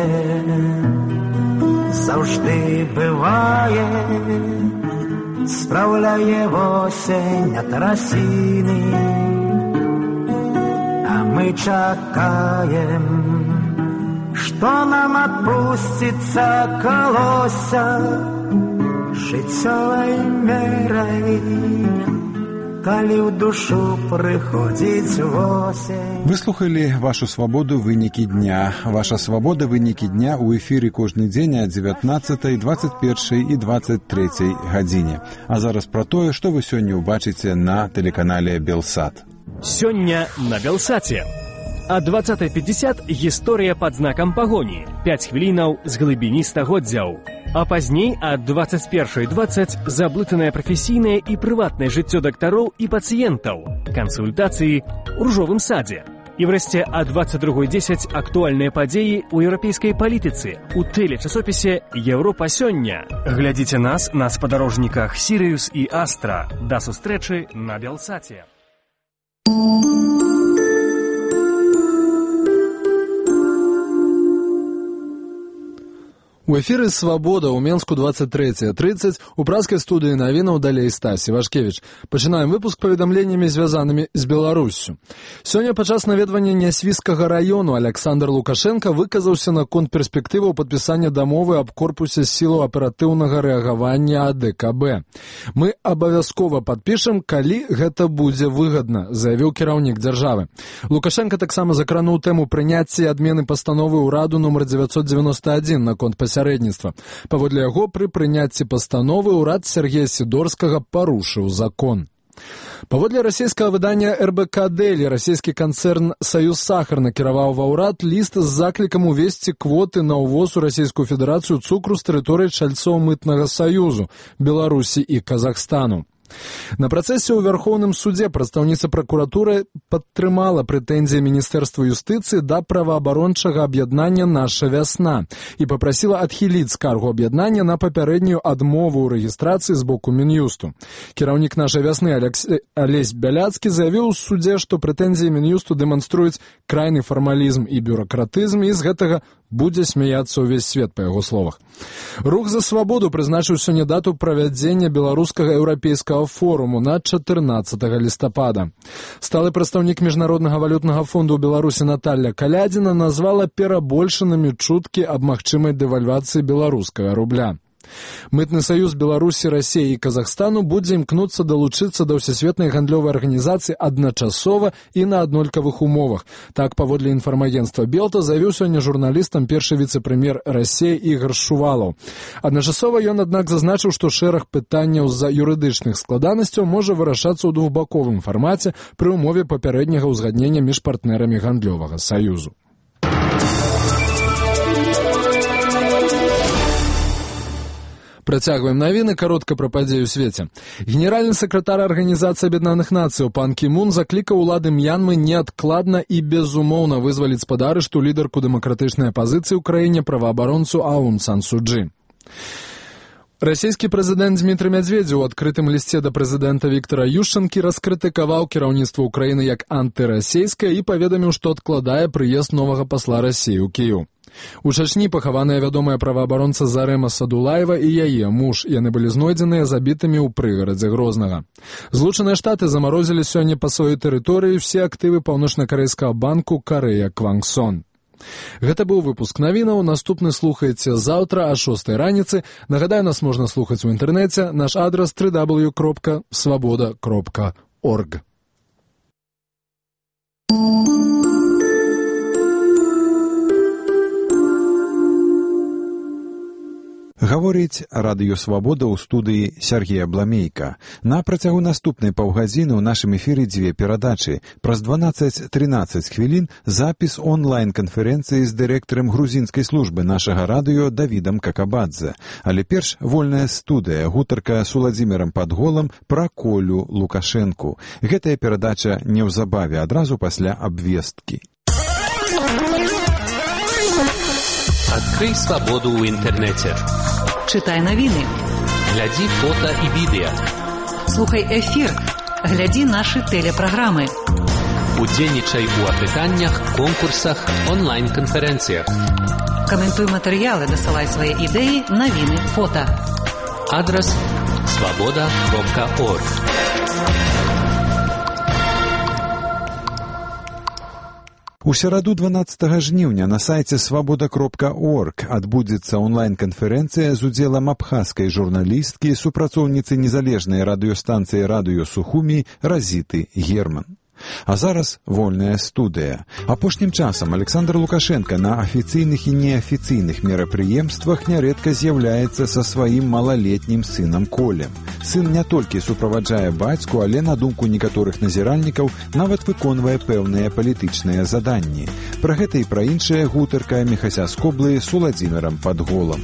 завжди биває, справляє осень от росини. Мы чакаем, что нам отпустится колося, жыццёвай мерай, калі ў душу прыходзіць восень.
Вы слухали «Вашу свободу. Вынікі дня». «Ваша свобода. Вынікі дня» у эфире кожны дзень о дзевятнаццатай, двадцать першай и двадцать трэцяй гадзіне. А зараз про тое, што вы сёння ўбачыце на тэлеканале «Белсат».
Сёння на «Белсаце». О двадцатай пятьдесят гісторыя пад знакам пагоні. пять хвілінаў з глыбіні стагоддзяў. А пазней ад двадцать першай двадцать заблытанае прафесійнае і прыватнае жыццё дактароў і пацыентаў, кансультацыі ў ружовым садзе. І врэшце а двадцать другой дзесяць актуальныя падзеі ў еўрапейскай палітыцы у тэлечасопісе «Еўропа сёння». Глядзіце нас на спадарожніках «Сірыюс» і «Астра». Да сустрэчы на «Белсаце».
У эфіры «Свабода» ў Менску двадцать третья тридцать, у праскай студыі навінаў далей Стасі Вашкевіч. Пачынаем выпуск паведамленнямі, звязанымі з Беларуссю. Сёння падчас наведвання Нясвіскага раёну Александр Лукашенко выказаўся наконт перспектываў падпісання дамовы аб корпусе сілаў аператыўнага рэагавання А Дэ Ка Бэ. «Мы абавязкова падпішам, калі гэта будзе выгадна», заявіў кіраўнік дзяржавы. Лукашенко таксама закрануў тэму прыняцця і адмены пастановы ўраду нумар девятьсот девяносто один наконт пасярэдніцтва. Паводле яго, пры прыняцці пастановы ўрад Сергея Сідорскага парушыў закон. Паводле расійскага выдання Эр Бэ Ка Дэлі, расійскі канцэрн «Саюз Сахар» накіраваў ва ўрад ліст з заклікам увесці квоты на ўвоз у Расійскую Федэрацыю цукру з тэрыторыі чальцоў мытнага саюзу Беларусі і Казахстану. На працэсе ў Вярхоўным судзе прадстаўніца пракуратуры падтрымала прэтэнзіі Міністэрства юстыцыі да праваабарончага аб'яднання «Наша вясна» і папрасіла адхіліць скаргу аб'яднання на папярэднюю адмову ў рэгістрацыі з боку Мін'юсту. Кіраўнік «Нашай вясны» Алесь Бяляцкі заявіў у судзе, што прэтэнзіі Мін'юсту дэманструюць крайны фармалізм і бюракратызм, і з гэтага будзе смяяцца ўвесь свет, па яго словах. Рух за свабоду прызначыў сёння дату правядзення беларускага еўрапейскага форуму на чатырнаццатага лістапада. Сталы прадстаўнік Міжнароднага валютнага фонду ў Беларусі Наталья Калядзіна назвала перабольшанымі чуткі аб магчымай дэвальвацыі беларускага рубля. Мытны саюз Беларусі, Расіі і Казахстану будзе імкнуцца далучыцца да ўсесветнай гандлёвай арганізацыі адначасова і на аднолькавых умовах. Так, паводле інфармагенцтва Белта, заявіў сёння журналістам першы віцэ-прэм'ер Расіі Ігар Шувалаў. Адначасова ён, аднак, зазначыў, што шэраг пытанняў з-за юрыдычных складанасцяў можа вырашацца ў двухбаковым фармаце пры ўмове папярэдняга ўзгаднення між партнерамі гандлёвага саюзу. Працягваем навіны, каротка пра падзеі ў свеце. Генеральны сакратар Арганізацыі Аб'яднаных Нацыяў пан Кі Мун заклікаў улады М'янмы неадкладна і безумоўна вызваліць з-пад арышту лідарку дэмакратычнай апазіцыі ў краіне праваабаронцу Аун Сан Су Чжы. Расійскі прэзідэнт Дмітрый Мядзведзеў у адкрытым лісце да прэзідэнта Віктара Юшчанкі раскрытыкаваў кіраўніцтва ўкраіны як антырасійскае і паведаміў, што адкладае прыезд новага пасла Расіі ў Кіеў. У Чачні пахаваная вядомая праваабаронца Зарема Садулаева і яе муж. Яны былі знойдзеныя забітымі ў прыгарадзе Грознага. Злучаныя Штаты замарозілі сёння па сваёй тэрыторыі ўсе актывы паўночна-карэйскага банку Карэя Квангсон. Гэта быў выпуск навінаў. Наступны слухаеце заўтра о шостай раніцы. Нагадаю, нас можна слухаць у інтэрнэце. Наш адрас дабл ю дабл ю дабл ю кропка свабода кропка орг.
Гаворыць радыё «Свабода» ў студыі Сергея Бламейка. На працягу наступнай паўгадзіны ў нашым эфіры дзве перадачы. Праз дванаццаць трынаццаць хвілін запіс онлайн-канферэнцыі з дырэктарам грузінскай службы нашага радыё Давідам Какабадзе. Але перш вольная студыя, гутарка з Уладзімірам Падголам пра Колю Лукашэнку. Гэтая перадача неўзабаве, адразу пасля абвесткі.
Адкрый свабоду ў інтэрнэце.
Чытай навіны.
Глядзі фота і відэа.
Слухай эфір. Глядзі нашы тэлепраграмы.
Удзельнічай у апытаннях, конкурсах, онлайн-канферэнцыях.
Каментуй матэрыялы, дасылай свае ідэі, навіны, фота.
Адрас свабода кропка орг.
У сераду дванаццатага жніўня на сайце свабода кропка орг адбудзецца онлайн-канферэнцыя з удзелам абхазскай журналісткі, супрацоўніцы незалежнай радыёстанцыі «Радыё Сухуми» Разіты Герман. А зараз вольная студыя. Апошнім часам Александр Лукашенко на афіцыйных і неафіцыйных мерапрыемствах нярэдка з'яўляецца са сваім малалетнім сынам Колем. Сын не толькі суправаджае бацьку, але, на думку некаторых назіральнікаў, нават выконвае пэўныя палітычныя заданні. Пра гэта і пра іншае гутарка Міхася Скоблы з Уладзімірам Падголам.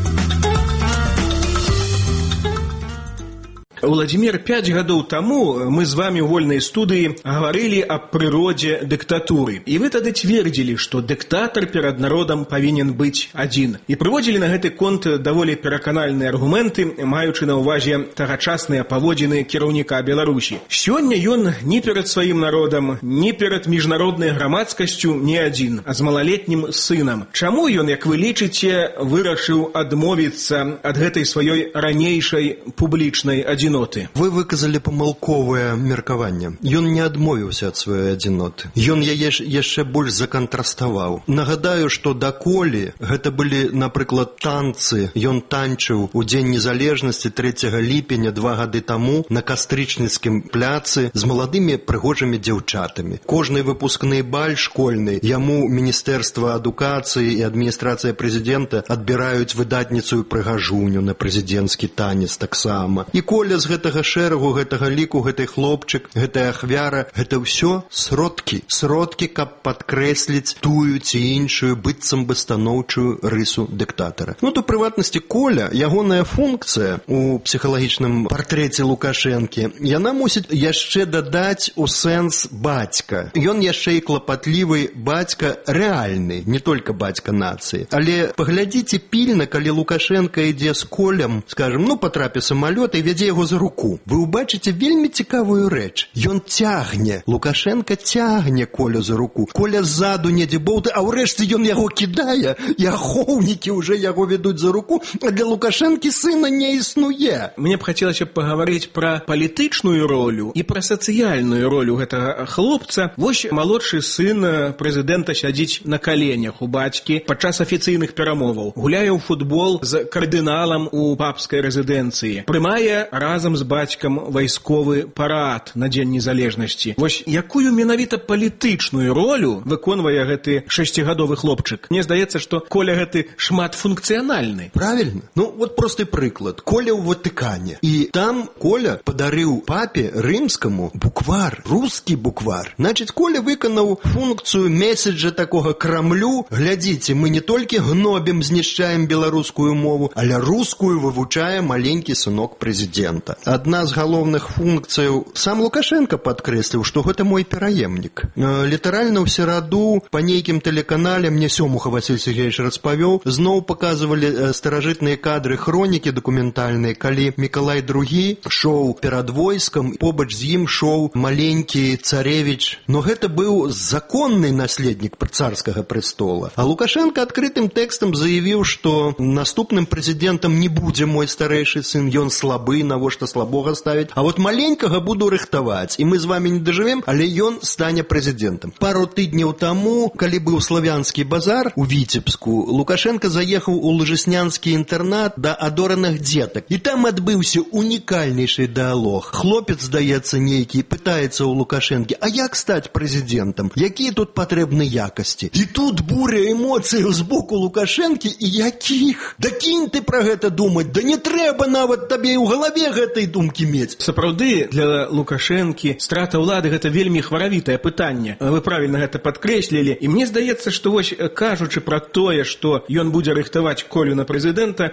Владимир, пять гадоў таму мы з вами ў вольнай студыі гаварылі аб прыродзе дыктатуры. І вы тады цвердзілі, што дыктатар перад народам павінен быць адзін. І прыводзілі на гэты конт даволі пераканальныя аргументы, маючы на ўвазе тагачасныя паводзіны кіраўніка Беларусі. Сёння ён ні перад сваім народам, ні перад міжнароднай грамадскасцю не адзін, а з малалетнім сынам. Чаму ён, як вы лічыце, вырашыў адмовіцца ад гэтай сваёй ранейшай публічнай адзіноты?
Вы выказалі памылковае меркаванне. Ён не адмовіўся ад сваёй адзіноты. Ён яе яшчэ больш закантраставаў. Нагадаю, што даколе гэта былі, напрыклад, танцы. Ён танчыў у дзень незалежнасці трэцяга ліпеня два гады таму на кастрычніцкім пляцы з маладымі прыгожымі дзяўчатамі. Кожны выпускны баль школьны яму Міністэрства адукацыі і адміністрацыя прэзідэнта адбіраюць выдатніцу і прыгажуню на прэзідэнцкі танец таксама. І Коля з гэтага шэрагу, гэтага ліку, гэты хлопчык, гэтая ахвяра, гэта ўсё сродкі. Сродкі, каб падкрэсліць тую ці іншую быццам бы станоўчую рысу дыктатара. Ну, то прыватнасці Коля, ягоная функцыя у псіхалагічным партрэце Лукашэнкі, яна мусіць яшчэ дадаць у сэнс бацька. Ён яшчэ і клапатлівы бацька рэальны, не толькі бацька нацыі. Але паглядзіце пільна, калі Лукашенко ідзе з Колем, скажем, ну, па трапе самалёта і вядзе яго за руку. Вы ўбачыце вельмі цікавую рэч. Ён цягне, Лукашенко цягне Колю за руку. Коля ззаду недзе боўты, а ўрэшце ён яго кідае, і ахоўнікі ўжо яго ведуць за руку, а для Лукашэнкі сына не існуе.
Мне б хацелася пагаварыць пра палітычную ролю і пра сацыяльную ролю гэтага хлопца. Вось малодшы сын прэзідэнта сядзіць на каленях у бацькі падчас афіцыйных перамоваў, гуляе ў футбол з кардыналам у папскай рэзідэнцыі, прымае разам з бацькам вайсковы парад на Дзень незалежнасці. Вось якую менавіта палітычную ролю выконвае гэты шасцігадовы хлопчык? Мне здаецца, што Коля гэты шматфункцыянальны.
Правильно? Ну, вот просты прыклад. Коля ў Ватыкане. І там Коля падарыў папе рымскаму буквар, рускі буквар. Значыць, Коля выканаў функцыю месседжа такога Крамлю. Глядзіце, мы не толькі гнобім, знішчаем беларускую мову, але рускую вывучае маленькі сынок прэзідэнта. Адна з галоўных функцыяў, сам Лукашенко падкрэсліў, што гэта мой пераемнік. Літаральна ў сераду па нейкім тэлеканале, мне Сёмуха Васіль Сергеевич распавёў, зноў паказывалі старажытныя кадры хронікі дакументальныя, калі Мікалай другі шоў перад войскам, побач з ім шоў маленькі царевіч. Но гэта быў законны наследнік царскага престола. А Лукашенко адкрытым тэкстам заявіў, што наступным прэзідэнтам не будзе мой старэйшы сын, ён слабы, навошта слабога ставіць, а вот маленькага буду рыхтаваць, і мы з вами не дажывем, але ён стане прэзідэнтам. Пару тыдняў таму, калі быў славянскі базар у Віцебску, Лукашенко заехаў у лыжаснянскі інтэрнат да адораных дзетак, і там адбыўся унікальнейшы дыалог. Хлопец, здаецца, нейкі пытаецца ў Лукашэнкі, а як стаць прэзідэнтам? Якія тут патрэбны якасці? І тут буря эмоцыяў з боку Лукашэнкі, і якіх? Да кінь ты пра гэта думаць, да не трэба нават табе ў галаве гэтай думкі мець.
Сапраўды, для Лукашэнкі страта ўлады гэта вельмі хваравітае пытанне. Вы правільна гэта падкрэслілі. І мне здаецца, што вось кажучы пра тое, што ён будзе рыхтаваць Колю на прэзідэнта,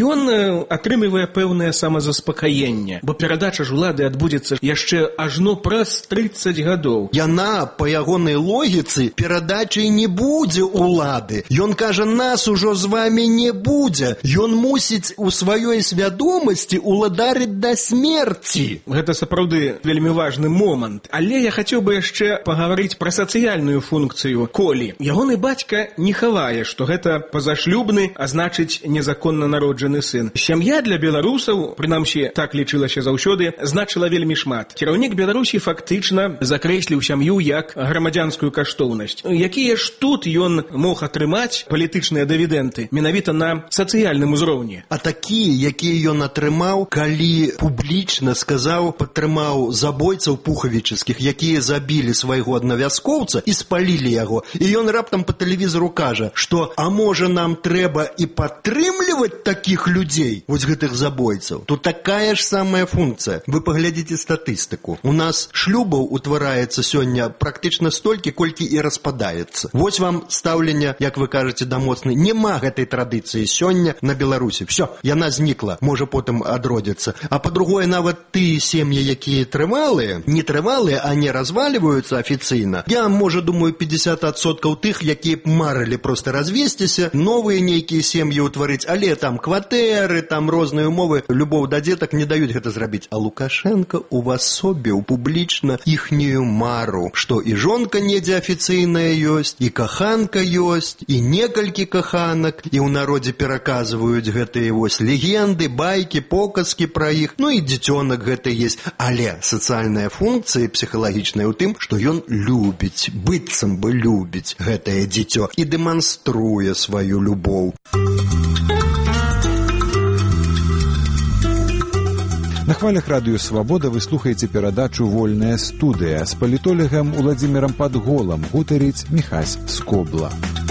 ён атрымлівае пэўнае самазаспакаенне. Бо перадача ж улады адбудзецца яшчэ ажно праз трыццаць гадоў.
Яна, па ягонай логіцы, перадачай не будзе улады. Ён кажа, нас ужо з вами не будзе. Ён мусіць у сваёй свядомасці уладарыць нават да смерці.
Гэта сапраўды вельмі важны момант. Але я хацеў бы яшчэ пагаварыць пра сацыяльную функцыю Колі. Ягоны бацька не хавае, што гэта пазашлюбны, а значыць незаконна народжаны сын. Сям'я для беларусаў, прынамсі так лічылася заўсёды, значыла вельмі шмат. Кіраўнік Беларусі фактычна закрэсліў сям'ю як грамадзянскую каштоўнасць. Якія ж тут ён мог атрымаць палітычныя дывідэнты менавіта на сацыяльным узроўні?
А такія, якія ён атрымаў, калі публічна сказаў, падтрымаў забойцаў пухавічскіх, якія забілі свайго аднавяскоўца і спалілі яго. І ён раптам па тэлевізору кажа, што а можа нам трэба і падтрымліваць такіх людзей, вось гэтых забойцаў. Тут такая ж самая функцыя. Вы паглядзіце статыстыку. У нас шлюбаў утвараецца сёння практычна столькі, колькі і распадаецца. Вось вам стаўленне, як вы кажаце, да моцнай. Нема гэтай традыцыі сёння на Беларусі. Всё, яна знікла, можа потым адродзіцца. А па-другое, нават тыя сем'і, якія трывалыя, не трывалыя, а не разваливаюцца афіцыйна. Я, можа, думаю, пятьдесят адсоткаў тых, якія марылі проста развесціся, новыя нейкія сем'і ўтварыць, але там кватэры, там розныя умовы, любоў да дзетак не даюць гэта зрабіць. А Лукашенко увасобіў публічна іхнюю мару, што і жонка недзе афіцыйная ёсць, і каханка ёсць, і некалькі каханак, і ў народзе пераказваюць гэтыя вось легенды, байкі, показкі пра іх, ну і дзіцёнак гэта есть. Але сацыяльная функцыя псіхалагічная ў тым, што ён любіць, быццам бы любіць гэтае дзіцё і дэманструе сваю любоў.
На хвалях радыё «Свабода» вы слухаеце перадачу «Вольная студыя». З палітолагам Уладзімірам Падголам гутарыць Міхась Скобла.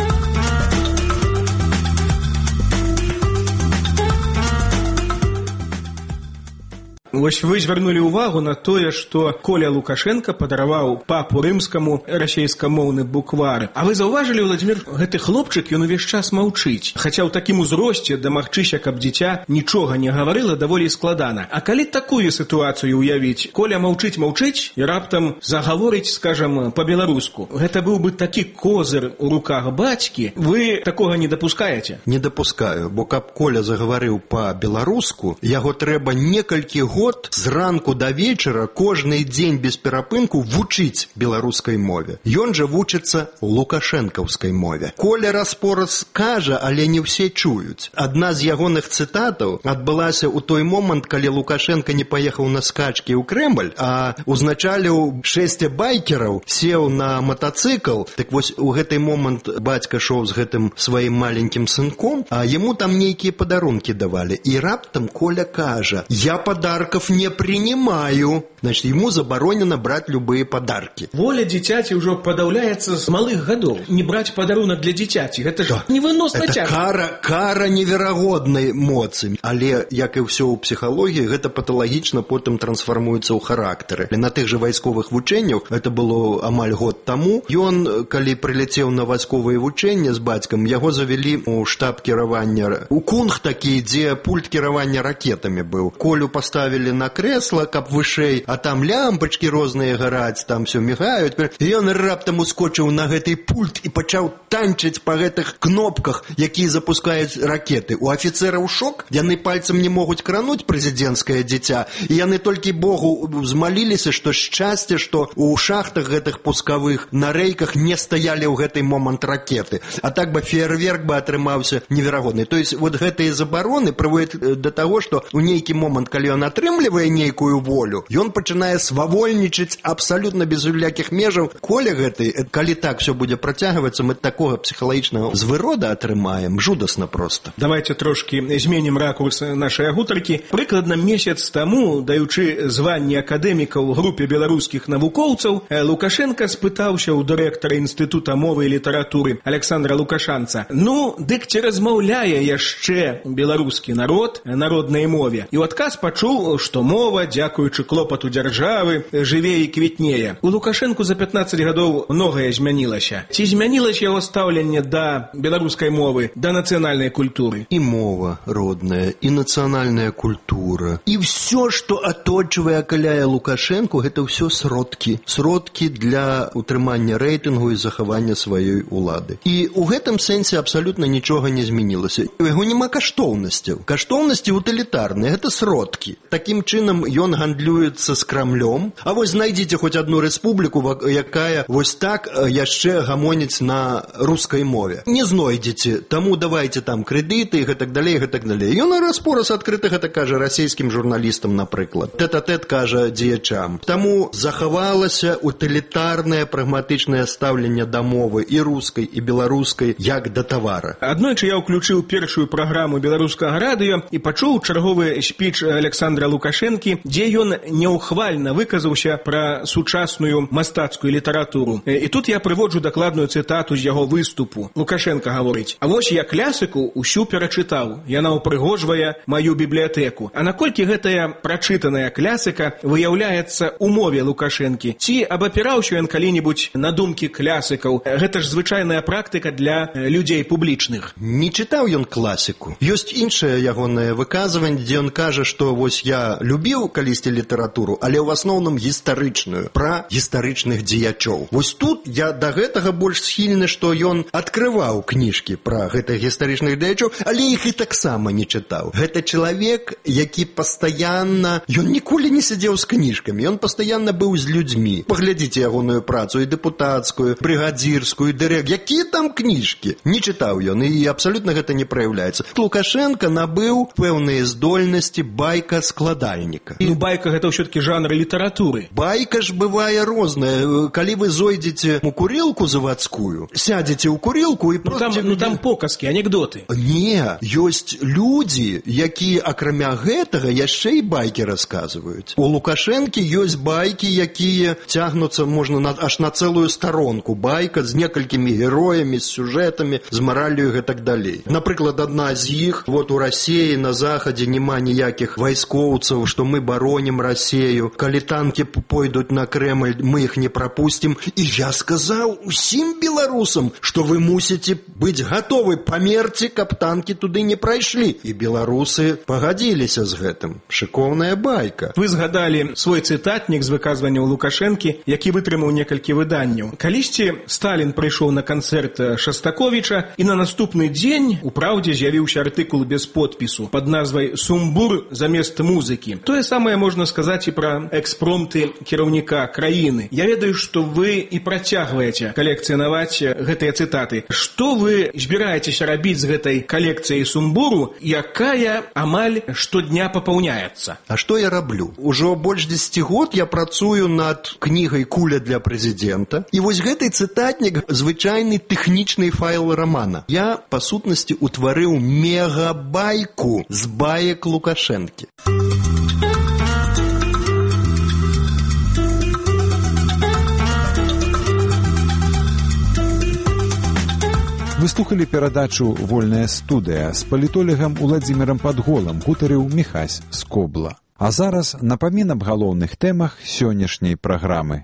Вось вы звярнулі ўвагу на тое, што Коля Лукашенко падараваў папу рымскаму расейскамоўны буквар. А вы заўважылі, Владзімір, гэты хлопчык, ён увесь час маўчыць. Хаця ў такім узросце дамагчыся, каб дзіця нічога не гаварыла, даволі складана. А калі такую сітуацыю ўявіць, Коля маўчыць-маўчыць і раптам загаворыць, скажам, па-беларуску. Гэта быў бы такі козыр у руках бацькі. Вы такога не дапускаеце?
Не дапускаю, бо каб Коля загаварыў па-беларуску, яго трэба некалькі год зранку да вечара кожны дзень без перапынку вучыць беларускай мове. Ён жа вучыцца лукашэнкаўскай мове. Коля раз-пораз кажа, але не ўсе чуюць. Адна з ягоных цытатаў адбылася ў той момант, калі Лукашенко не паехаў на скачкі ў Крэмль, а узначаліў шэсце байкераў, сеў на матацыкл. Так вось у гэты момант бацька шоў з гэтым сваім маленькім сынком, а яму там нейкія падарункі давалі. І раптам Коля кажа: «Я подарков не принимаю». Значит, ему заборонено брать любые подарки.
Воля дзіцяці ўжо падаўляецца з малых гадоў. Не браць падарунак для дзіцяці, гэта ж невыносна цяжка.
Это кара, кара неверагоднай моцы. Але, як і ўсё ў псіхалогіі, гэта паталагічна потым трансфармуецца ў характары. На тых жа вайсковых вучэннях, это было амаль год таму, ён, калі прыляцеў на вайсковыя вучэння з бацькам, яго завялі ў штаб кіравання. У кунг такі, дзе пульт кіравання ракетамі быў. Колю поставілі на крэсла, каб вышэй, а там лямпачкі розныя гараць, там все мігаюць. І ён раптам ускочыў на гэты пульт і пачаў танчыць па гэтых кнопках, якія запускаюць ракеты. У афіцэраў шок, яны пальцам не могуць крануць прэзідэнцкае дзіця, і яны толькі Богу змаліліся, што шчасце, што у шахтах гэтых пускавых на рэйках не стаялі ў гэты момант ракеты. А так бы феерверк бы атрымаўся неверагодны. То есть вот гэтыя забароны прыводзяць да таго, што у нейкі момант, калі ён атрымлівае нейкую волю, ён пачынае свавольнічаць абсалютна без улякіх межаў. Коля гэты, калі так все будзе працягвацца, мы такога псіхалагічнага звырода атрымаем, жудасна проста.
Давайте трошки зменім ракурс нашай гутаркі. Прыкладна месяц таму, даючы званне акадэмікаў групе беларускіх навукоўцаў, Лукашенко спытаўся ў дырэктара Інстытута мовы і літаратуры Александра Лукашанца: «Ну, дык ці размаўляе яшчэ беларускі народ народнай мове?» І ў адказ пачуў, што мова, дзякуючы клопату дзяржавы, жыве і квітнее. У Лукашенку за пятнаццаць гадоў многае змянілася. Ці змянілася яго стаўленне да беларускай мовы, да нацыянальнай культуры?
І мова родная, і нацыянальная культура. І все, што аточвае, акаляе Лукашенку, гэта ўсё сродкі. Сродкі для утрымання рэйтынгу і захавання сваёй улады. І ў гэтым сэнсе абсалютна нічога не змянілася. У яго няма каштоўнасцяў. Каштоўнасці утылітарныя, гэта сродкі. Такі якім чынам ён гандлюецца з Крамлём. А вось знайдзіце хоць одну рэспубліку, якая вось так яшчэ гамоніць на рускай мове. Не знойдзеце, таму давайте там крэдыты і гэтак далей, гэтак далей. Ён раз-пораз адкрыта гэта кажа расійскім журналістам, напрыклад. Тэт-а-тэт кажа дзеячам. Таму захавалася утылітарнае прагматычнае стаўленне да мовы і рускай, і беларускай, як да тавара.
Аднойчы я ўключыў першую праграму беларускага радыё і пачуў чарговы спіч Александра Лукашэнкі, дзе ён няўхвальна выказаўся пра сучасную мастацкую літаратуру. І тут я прыводжу дакладную цытату з яго выступу. Лукашенко гаворыць: «А вось я класіку ўсю перачытаў, яна ўпрыгожвае маю бібліятэку». А наколькі гэтая прачытаная класіка выяўляецца ў мове Лукашэнкі? Ці абапіраўся ён калі-небудзь на думкі класікаў? Гэта ж звычайная практыка для людзей публічных.
Не чытаў ён класіку. Ёсць іншае ягонае выказванне, дзе ён кажа, што вось я любіў калісьці літаратуру, але ў асноўным гістарычную, пра гістарычных дзеячоў. Вось тут я да гэтага больш схільны, што ён адкрываў кніжкі пра гэтых гістарычных дзеячоў, але іх і таксама не чытаў. Гэта чалавек, які пастаянна, ён ніколі не сядзеў з кніжкамі, ён пастаянна быў з людзьмі. Паглядзіце ягоную працу, і дэпутацкую, брыгадзірскую, дырэк. Якія там кніжкі? Не чытаў ён, і абсалютна гэта не праяўляецца. Лукашенко набыў пэўныя здольнасці байка-складальніка.
Ну, байка гэта ўсё-такі жанр літаратуры.
Байка ж бывае розная. Калі вы зойдзеце у курілку завадскую, сядзеце ў курілку і просто...
Ну там, ну, там показкі, анекдоты.
Не, ёсць людзі, якія акрамя гэтага яшчэ і байкі расказваюць. У Лукашэнкі ёсць байкі, якія цягнуцца можна на, аж на цэлую старонку. Байка з некалькімі героямі, з сюжэтамі, з мараллю і гэтак далей. Напрыклад, адна з іх, вот у Расіі на захадзе няма ніякіх вайскоўцаў, што мы баронім Расію. Калі танкі пойдуць на Крэмль, мы іх не прапусцім. І я сказаў усім беларусам, што вы мусіце быць гатовы памерці, каб танкі туды не прайшлі. І беларусы пагадзіліся з гэтым. Шыкоўная байка.
Вы згадалі свой цытатнік з выказванняў Лукашэнкі, які вытрымаў некалькі выданняў. Калісьці Сталін прыйшоў на канцэрт Шастаковіча, і на наступны дзень у «Праўдзе» з'явіўся артыкул без подпісу пад назвай «Сумбур замест музыкі». Тое самае можна сказаць і пра экспромты кіраўніка краіны. Я ведаю, што вы і працягваеце калекцыянаваць гэтыя цытаты. Што вы збіраецеся рабіць з гэтай калекцыяй сумбуру, якая амаль штодня папаўняецца?
А што я раблю? Ужо больш дзесяці год я працую над кнігай «Куля для прэзідэнта». І вось гэты цытатнік звычайны тэхнічны файл рамана. Я, па сутнасці, утварыў мегабайку з баек Лукашэнкі.
Вы слухали перадачу «Вольная студыя» з палітолагам Уладзімірам Падголам, гутарыў Міхась Скобла. А зараз напамін аб галоўных тэмах сённяшняй праграмы.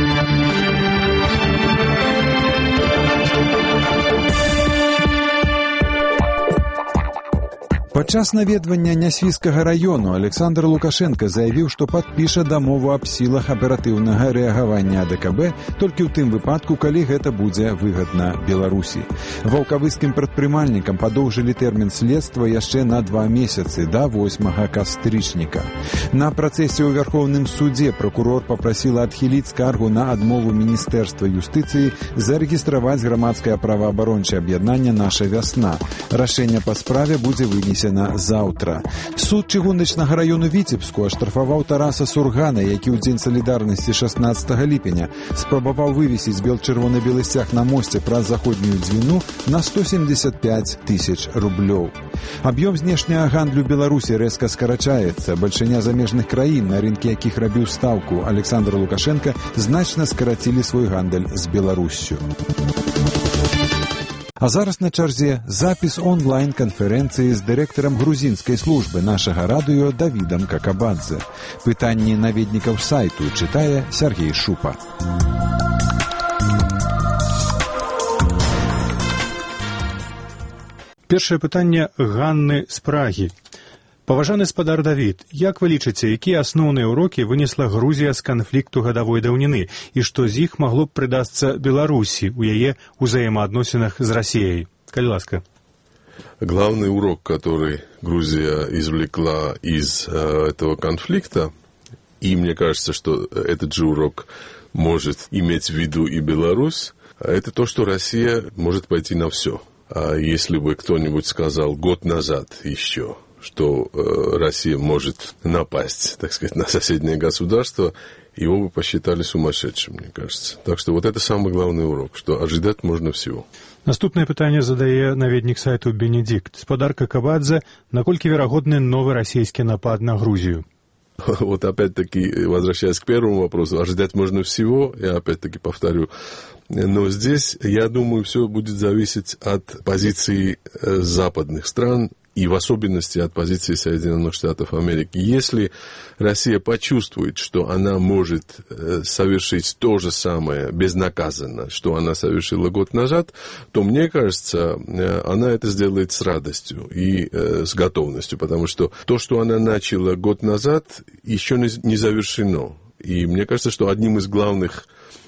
Падчас наведвання Нясвіжскага раёну Александр Лукашенко заявіў, што падпіша дамову аб сілах аператыўнага рэагавання А Дэ Ка Бэ толькі ў тым выпадку, калі гэта будзе выгадна Беларусі. Ваўкавыскім прадпрымальнікам падоўжылі тэрмін следства яшчэ на два месяцы, да восьмага кастрычніка. На працэсе ў Вярхоўным судзе пракурор папрасіла адхіліць скаргу на адмову Міністэрства юстыцыі зарэгістраваць грамадскае праваабарончае аб'яднанне «Наша вясна». Рашэнне па справе будзе вынесена заўтра. Суд чыгуначнага раёну Віцебску аштрафаваў Тараса Сургана, які ў дзень салідарнасці шаснаццатага ліпеня спрабаваў вывесіць бел-чырвона-белы сцяг на мосце праз заходнюю дзвіну на сто семьдесят пять тысяч рублёў. Аб'ём знешняга гандлю Беларусі рэзка скарачаецца. Бальшыня замежных краін, на рынкі якіх рабіў стаўку Александр Лукашенко, значна скарацілі свой гандаль з Беларуссю. А зараз на чарзе запіс онлайн-канферэнцыі з дырэктарам грузінскай службы нашага радыё Давідам Какабадзе. Пытанні наведнікаў сайту чытае Сергей Шупа.
Першае пытанне Ганны з Прагі. Паважаны спадар Давід, як вы лічыце, якія асноўныя ўрокі вынесла Грузія з канфлікту гадавой даўніны і што з іх магло б прыдасца Беларусі ў яе ўзаемаадносінах з Расіяй? Калі ласка.
главный урок, который Грузия извлекла из э, этого конфликта, и мне кажется, что этот же урок может иметь в виду и Беларусь, это то, что Россия может пойти на все. А если бы кто-нибудь сказал год назад еще, что э, Россия может напасть, так сказать, на соседнее государство, его бы посчитали сумасшедшим, мне кажется. Так что вот это самый главный урок, что ожидать можно всего.
Наступное пытанне задае наведнік сайту Бенедикт. Спадарка Кабадзе, наколькі верагодны новый российский напад на Грузию?
Вот опять-таки, возвращаясь к первому вопросу, ожидать можно всего, я опять-таки повторю. Но здесь, я думаю, все будет зависеть от позиции западных стран, и в особенности от позиции Соединенных Штатов Америки. Если Россия почувствует, что она может совершить то же самое безнаказанно, что она совершила год назад, то, мне кажется, она это сделает с радостью и с готовностью, потому что то, что она начала год назад, еще не завершено. И мне кажется, что одним из главных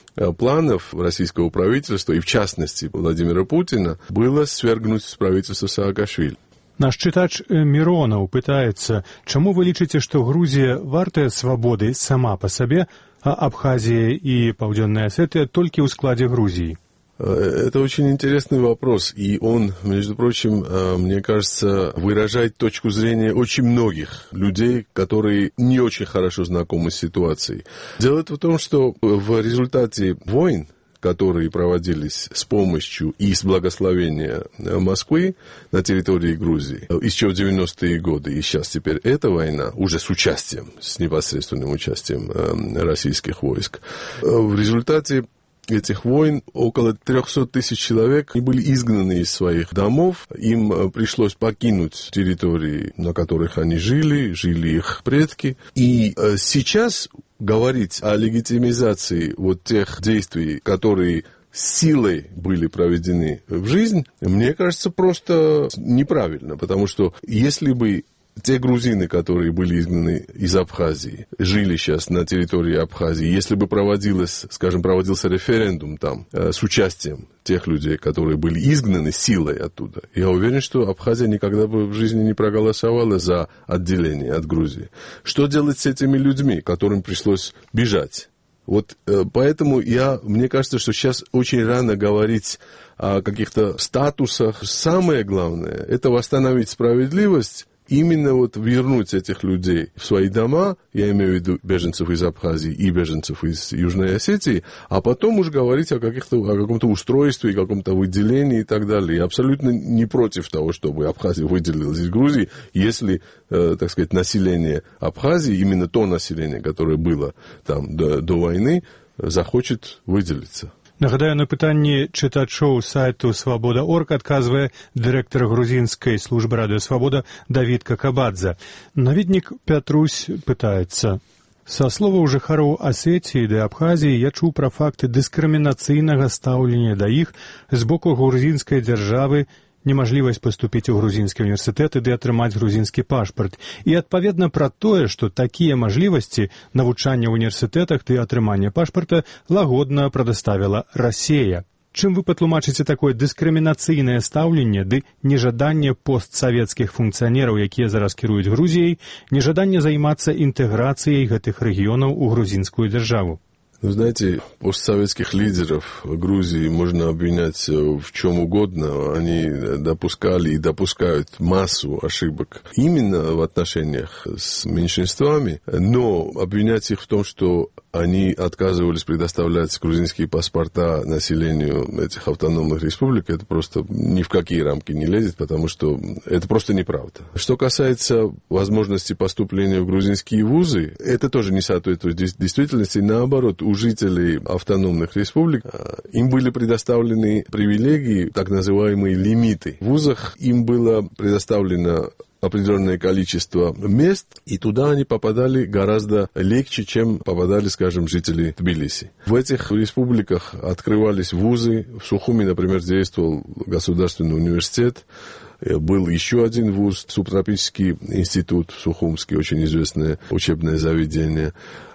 планов российского правительства, и в частности Владимира Путина, было свергнуть правительство Саакашвили.
Наш чытач Миронаў пытаецца, чаму вы лічыце, што Грузія вартая свабоды сама па сабе, а Абхазія і Паўдзённая Асетыя толькі ў складзе Грузии?
Это очень интересный вопрос, и он, между прочим, мне кажется, выражает точку зрения очень многих людей, которые не очень хорошо знакомы с ситуацией. Дело в том, что в результате войн, которые проводились с помощью и с благословения Москвы на территории Грузии еще в девяностые годы, и сейчас теперь эта война уже с участием, с непосредственным участием российских войск. В результате этих войн около трехсот тысяч человек были изгнаны из своих домов, им пришлось покинуть территории, на которых они жили, жили их предки, и сейчас говорить о легитимизации вот тех действий, которые силой были проведены в жизнь, мне кажется, просто неправильно, потому что если бы те грузины, которые были изгнаны из Абхазии, жили сейчас на территории Абхазии, если бы проводилось, скажем, проводился референдум там э, с участием тех людей, которые были изгнаны силой оттуда, я уверен, что Абхазия никогда бы в жизни не проголосовала за отделение от Грузии. Что делать с этими людьми, которым пришлось бежать? Вот э, поэтому я, мне кажется, что сейчас очень рано говорить о каких-то статусах. Самое главное – это восстановить справедливость, именно вот вернуть этих людей в свои дома, я имею в виду беженцев из Абхазии и беженцев из Южной Осетии, а потом уже говорить о, каких-то, о каком-то устройстве, каком-то выделении и так далее. Я абсолютно не против того, чтобы Абхазия выделилась из Грузии, если, э, так сказать, население Абхазии, именно то население, которое было там до, до войны, захочет выделиться.
Нагадаю, на пытанні чытачоў сайту «Свобода точка орг» адказвае дырэктар грузінскай службы радыё «Свобода» Давід Какабадзе. Наведнік Пятрусь пытаецца. Са словаў жыхароў Асетіі ды Абхазіі я чуў пра факты дыскрымінацыйнага стаўлення да іх з боку грузінскай дзяржавы, немажлівасць паступіць у грузінскі універсітэт ды атрымаць грузінскі пашпарт. І адпаведна пра тое, што такія мажлівасці навучання ў універсітэтах ды атрымання пашпарта лагодна прадаставіла Расія. Чым вы патлумачыце такое дыскрымінацыйнае стаўленне ды нежаданне постсавецкіх функцыянераў, якія зараз кіруюць Грузіяй, нежаданне займацца інтэграцыяй гэтых рэгіёнаў у грузінскую дзяржаву?
Ну, знаете, постсоветских лидеров Грузии можно обвинять в чем угодно. Они допускали и допускают массу ошибок именно в отношениях с меньшинствами, но обвинять их в том, что они отказывались предоставлять грузинские паспорта населению этих автономных республик, это просто ни в какие рамки не лезет, потому что это просто неправда. Что касается возможности поступления в грузинские вузы, это тоже не соответствует действительности. Наоборот, у жителей автономных республик им были предоставлены привилегии, так называемые лимиты. В вузах им было предоставлено определенное количество мест, и туда они попадали гораздо легче, чем попадали, скажем, жители Тбилиси. В этих республиках открывались вузы. В Сухуми, например, действовал государственный университет. Был еще один вуз, субтропический институт Сухумский, очень известное учебное заведение.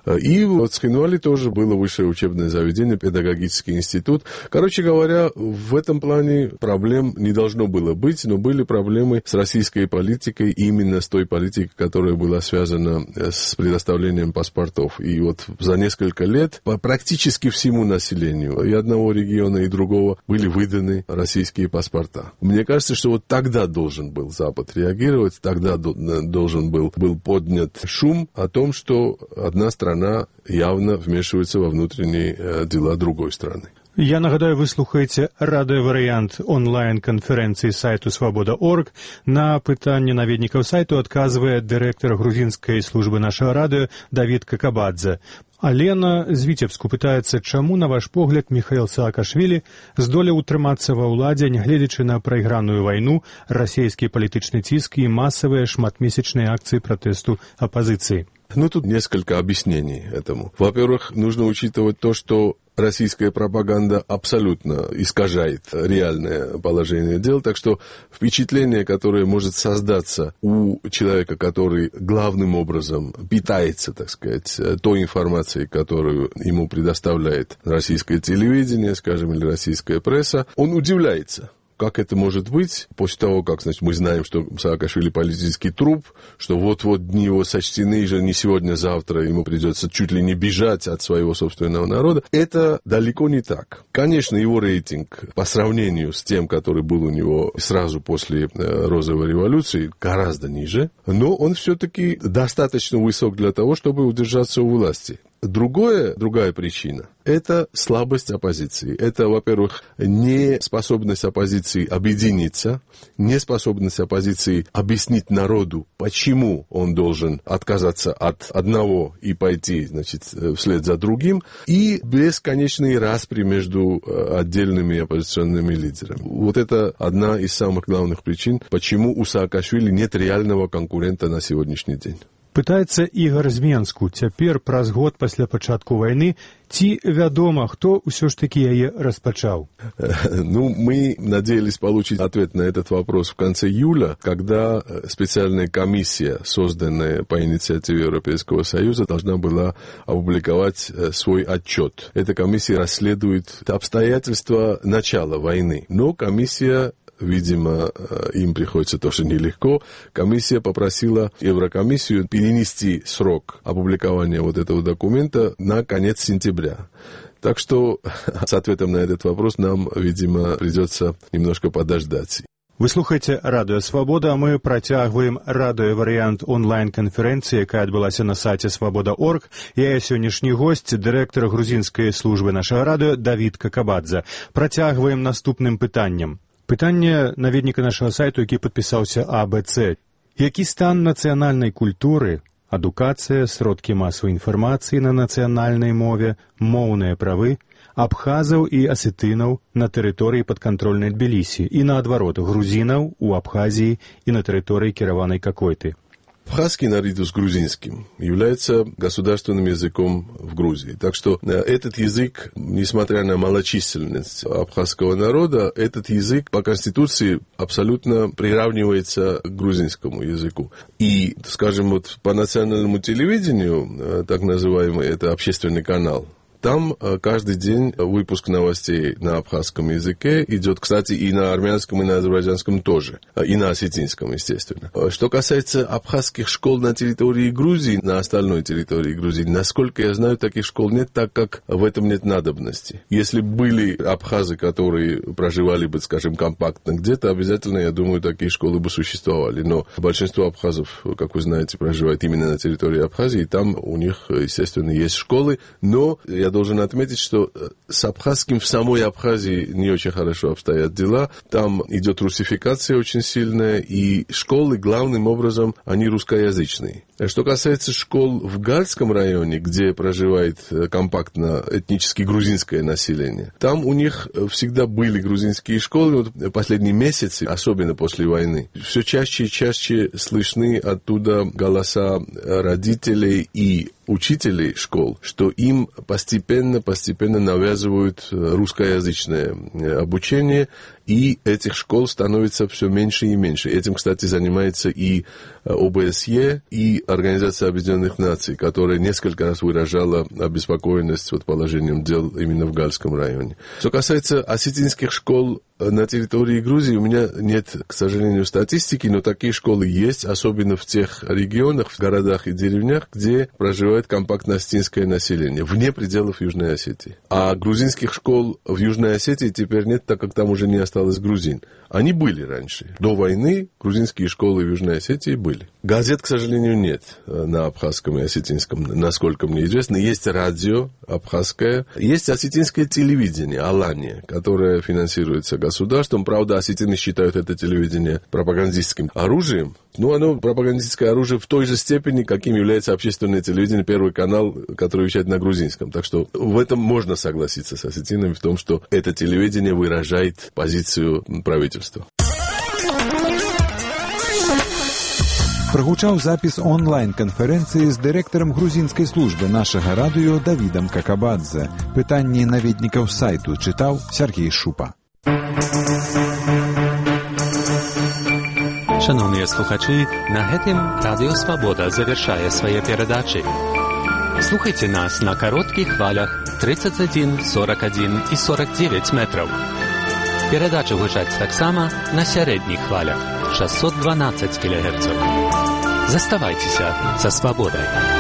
И вот в Цхинвале тоже было высшее учебное заведение, педагогический институт. Короче говоря, в этом плане проблем не должно было быть, но были проблемы с российской политикой, именно с той политикой, которая была связана с предоставлением паспортов. И вот за несколько лет практически всему населению и одного региона, и другого были выданы российские паспорта. Мне кажется, что вот тогда должен был Запад реагировать, тогда должен был, был поднят шум о том, что одна страна она явно вмешивается во внутренние э, дела другой страны.
Я нагадаю, вы слухаеце радыёварыянт онлайн-канферэнцыі сайту свабода точка орг. На пытанне наведнікаў сайту адказвае дырэктар грузінскай службы нашага радыё Давід Какабадзе. Алена з Віцебску пытаецца, чаму, на ваш погляд, Міхаіл Саакашвілі здолеў утрымацца ва ўладзе, нягледзячы на прайграную вайну, расійскі палітычны ціск і масавыя шматмесячныя акцыі пратэсту апазіцыі?
Ну, тут несколько объяснений этому. Во-первых, нужно учитывать то, что российская пропаганда абсолютно искажает реальное положение дел, так что впечатление, которое может создаться у человека, который главным образом питается, так сказать, той информацией, которую ему предоставляет российское телевидение, скажем, или российская пресса, он удивляется. Как это может быть, после того, как, значит, мы знаем, что Саакашвили политический труп, что вот-вот дни его сочтены, же не сегодня, завтра ему придется чуть ли не бежать от своего собственного народа, это далеко не так. Конечно, его рейтинг по сравнению с тем, который был у него сразу после Розовой революции, гораздо ниже, но он все-таки достаточно высок для того, чтобы удержаться у власти. Другое, другая причина – это слабость оппозиции. Это, во-первых, неспособность оппозиции объединиться, неспособность оппозиции объяснить народу, почему он должен отказаться от одного и пойти, значит, вслед за другим, и бесконечные распри между отдельными оппозиционными лидерами. Вот это одна из самых главных причин, почему у Саакашвили нет реального конкурента на сегодняшний день.
Пытаецца Ігар з Менску. Цяпер, праз год пасля пачатку вайны, ці вядома, хто ўсё ж таки яе распачаў?
Ну, мы надеялись получить ответ на этот вопрос в конце июля, когда специальная комиссия, созданная по инициативе Европейского Союза, должна была опубликовать свой отчет. Эта комиссия расследует обстоятельства начала войны, но комиссия, видимо, им приходится тоже нелегко. Комиссия попросила Еврокомиссию перенести срок опубликования вот этого документа на конец сентября. Так что с ответом на этот вопрос нам, видимо, придется немножко подождать.
Вы слухаеце радыё Свабода, а мы працягваем радыёварыянт онлайн-канферэнцыі, якая адбылася на сайце свабода точка орг. Яе сённяшні госць, дырэктар грузінскай службы нашага радыё Давід Какабадзе. Працягваем наступным пытаннем. Пытанне наведніка нашага сайту, які падпісаўся А Б Ц. Які стан нацыянальнай культуры, адукацыя, сродкі масавай інфармацыі на нацыянальнай мове, моўныя правы абхазаў і асетынаў на тэрыторыі падкантрольнай Тбілісі і наадварот грузінаў у Абхазіі і на тэрыторыі кіраванай Какойты?
Абхазский наряду с грузинским является государственным языком в Грузии. Так что этот язык, несмотря на малочисленность абхазского народа, этот язык по Конституции абсолютно приравнивается к грузинскому языку. И, скажем, вот по национальному телевидению, так называемый, это общественный канал, там каждый день выпуск новостей на абхазском языке идет, кстати, и на армянском, и на азербайджанском тоже, и на осетинском, естественно. Что касается абхазских школ на территории Грузии, на остальной территории Грузии, насколько я знаю, таких школ нет, так как в этом нет надобности. Если были абхазы, которые проживали бы, скажем, компактно где-то, обязательно, я думаю, такие школы бы существовали. Но большинство абхазов, как вы знаете, проживает именно на территории Абхазии, и там у них, естественно, есть школы, но я должен отметить, что с абхазским в самой Абхазии не очень хорошо обстоят дела. Там идет русификация очень сильная, и школы, главным образом, они русскоязычные. Что касается школ в Гальском районе, где проживает компактно этнически грузинское население, там у них всегда были грузинские школы. Вот последние месяцы, особенно после войны, все чаще и чаще слышны оттуда голоса родителей и учителей школ, что им постепенно-постепенно навязывают русскоязычное обучение, и этих школ становится все меньше и меньше. Этим, кстати, занимается и ОБСЕ, и Организация Объединенных Наций, которая несколько раз выражала обеспокоенность вот положением дел именно в Гальском районе. Что касается осетинских школ на территории Грузии, у меня нет, к сожалению, статистики, но такие школы есть, особенно в тех регионах, в городах и деревнях, где проживает компактно-осетинское население, вне пределов Южной Осетии. А грузинских школ в Южной Осетии теперь нет, так как там уже не осталось грузин. Они были раньше. До войны грузинские школы в Южной Осетии были. Газет, к сожалению, нет на абхазском и осетинском, насколько мне известно. Есть радио абхазское, есть осетинское телевидение, Алания, которое финансируется государством. Правда, осетины считают это телевидение пропагандистским оружием. Ну, оно пропагандистское оружие в той же степени, каким является общественное телевидение, Первый канал, который вещает на грузинском. Так что в этом можно согласиться с осетинами, в том, что это телевидение выражает позицию правительства.
Прагучаў запіс онлайн-канферэнцыі з дырэктарам грузінскай службы нашага радыё Давідам Какабадзе. Пытанні наведнікаў сайту чытаў Сергей Шупа.
Шановныя слухачы, на гэтым Радыё Свабода завяршае свае перадачы. Слухайце нас на кароткіх хвалях тридцать один, сорок один и сорок девять метраў. Перадачы гучаць таксама на сярэдніх хвалях шестьсот двенадцать килогерцаў. Заставайцеся са свабодай.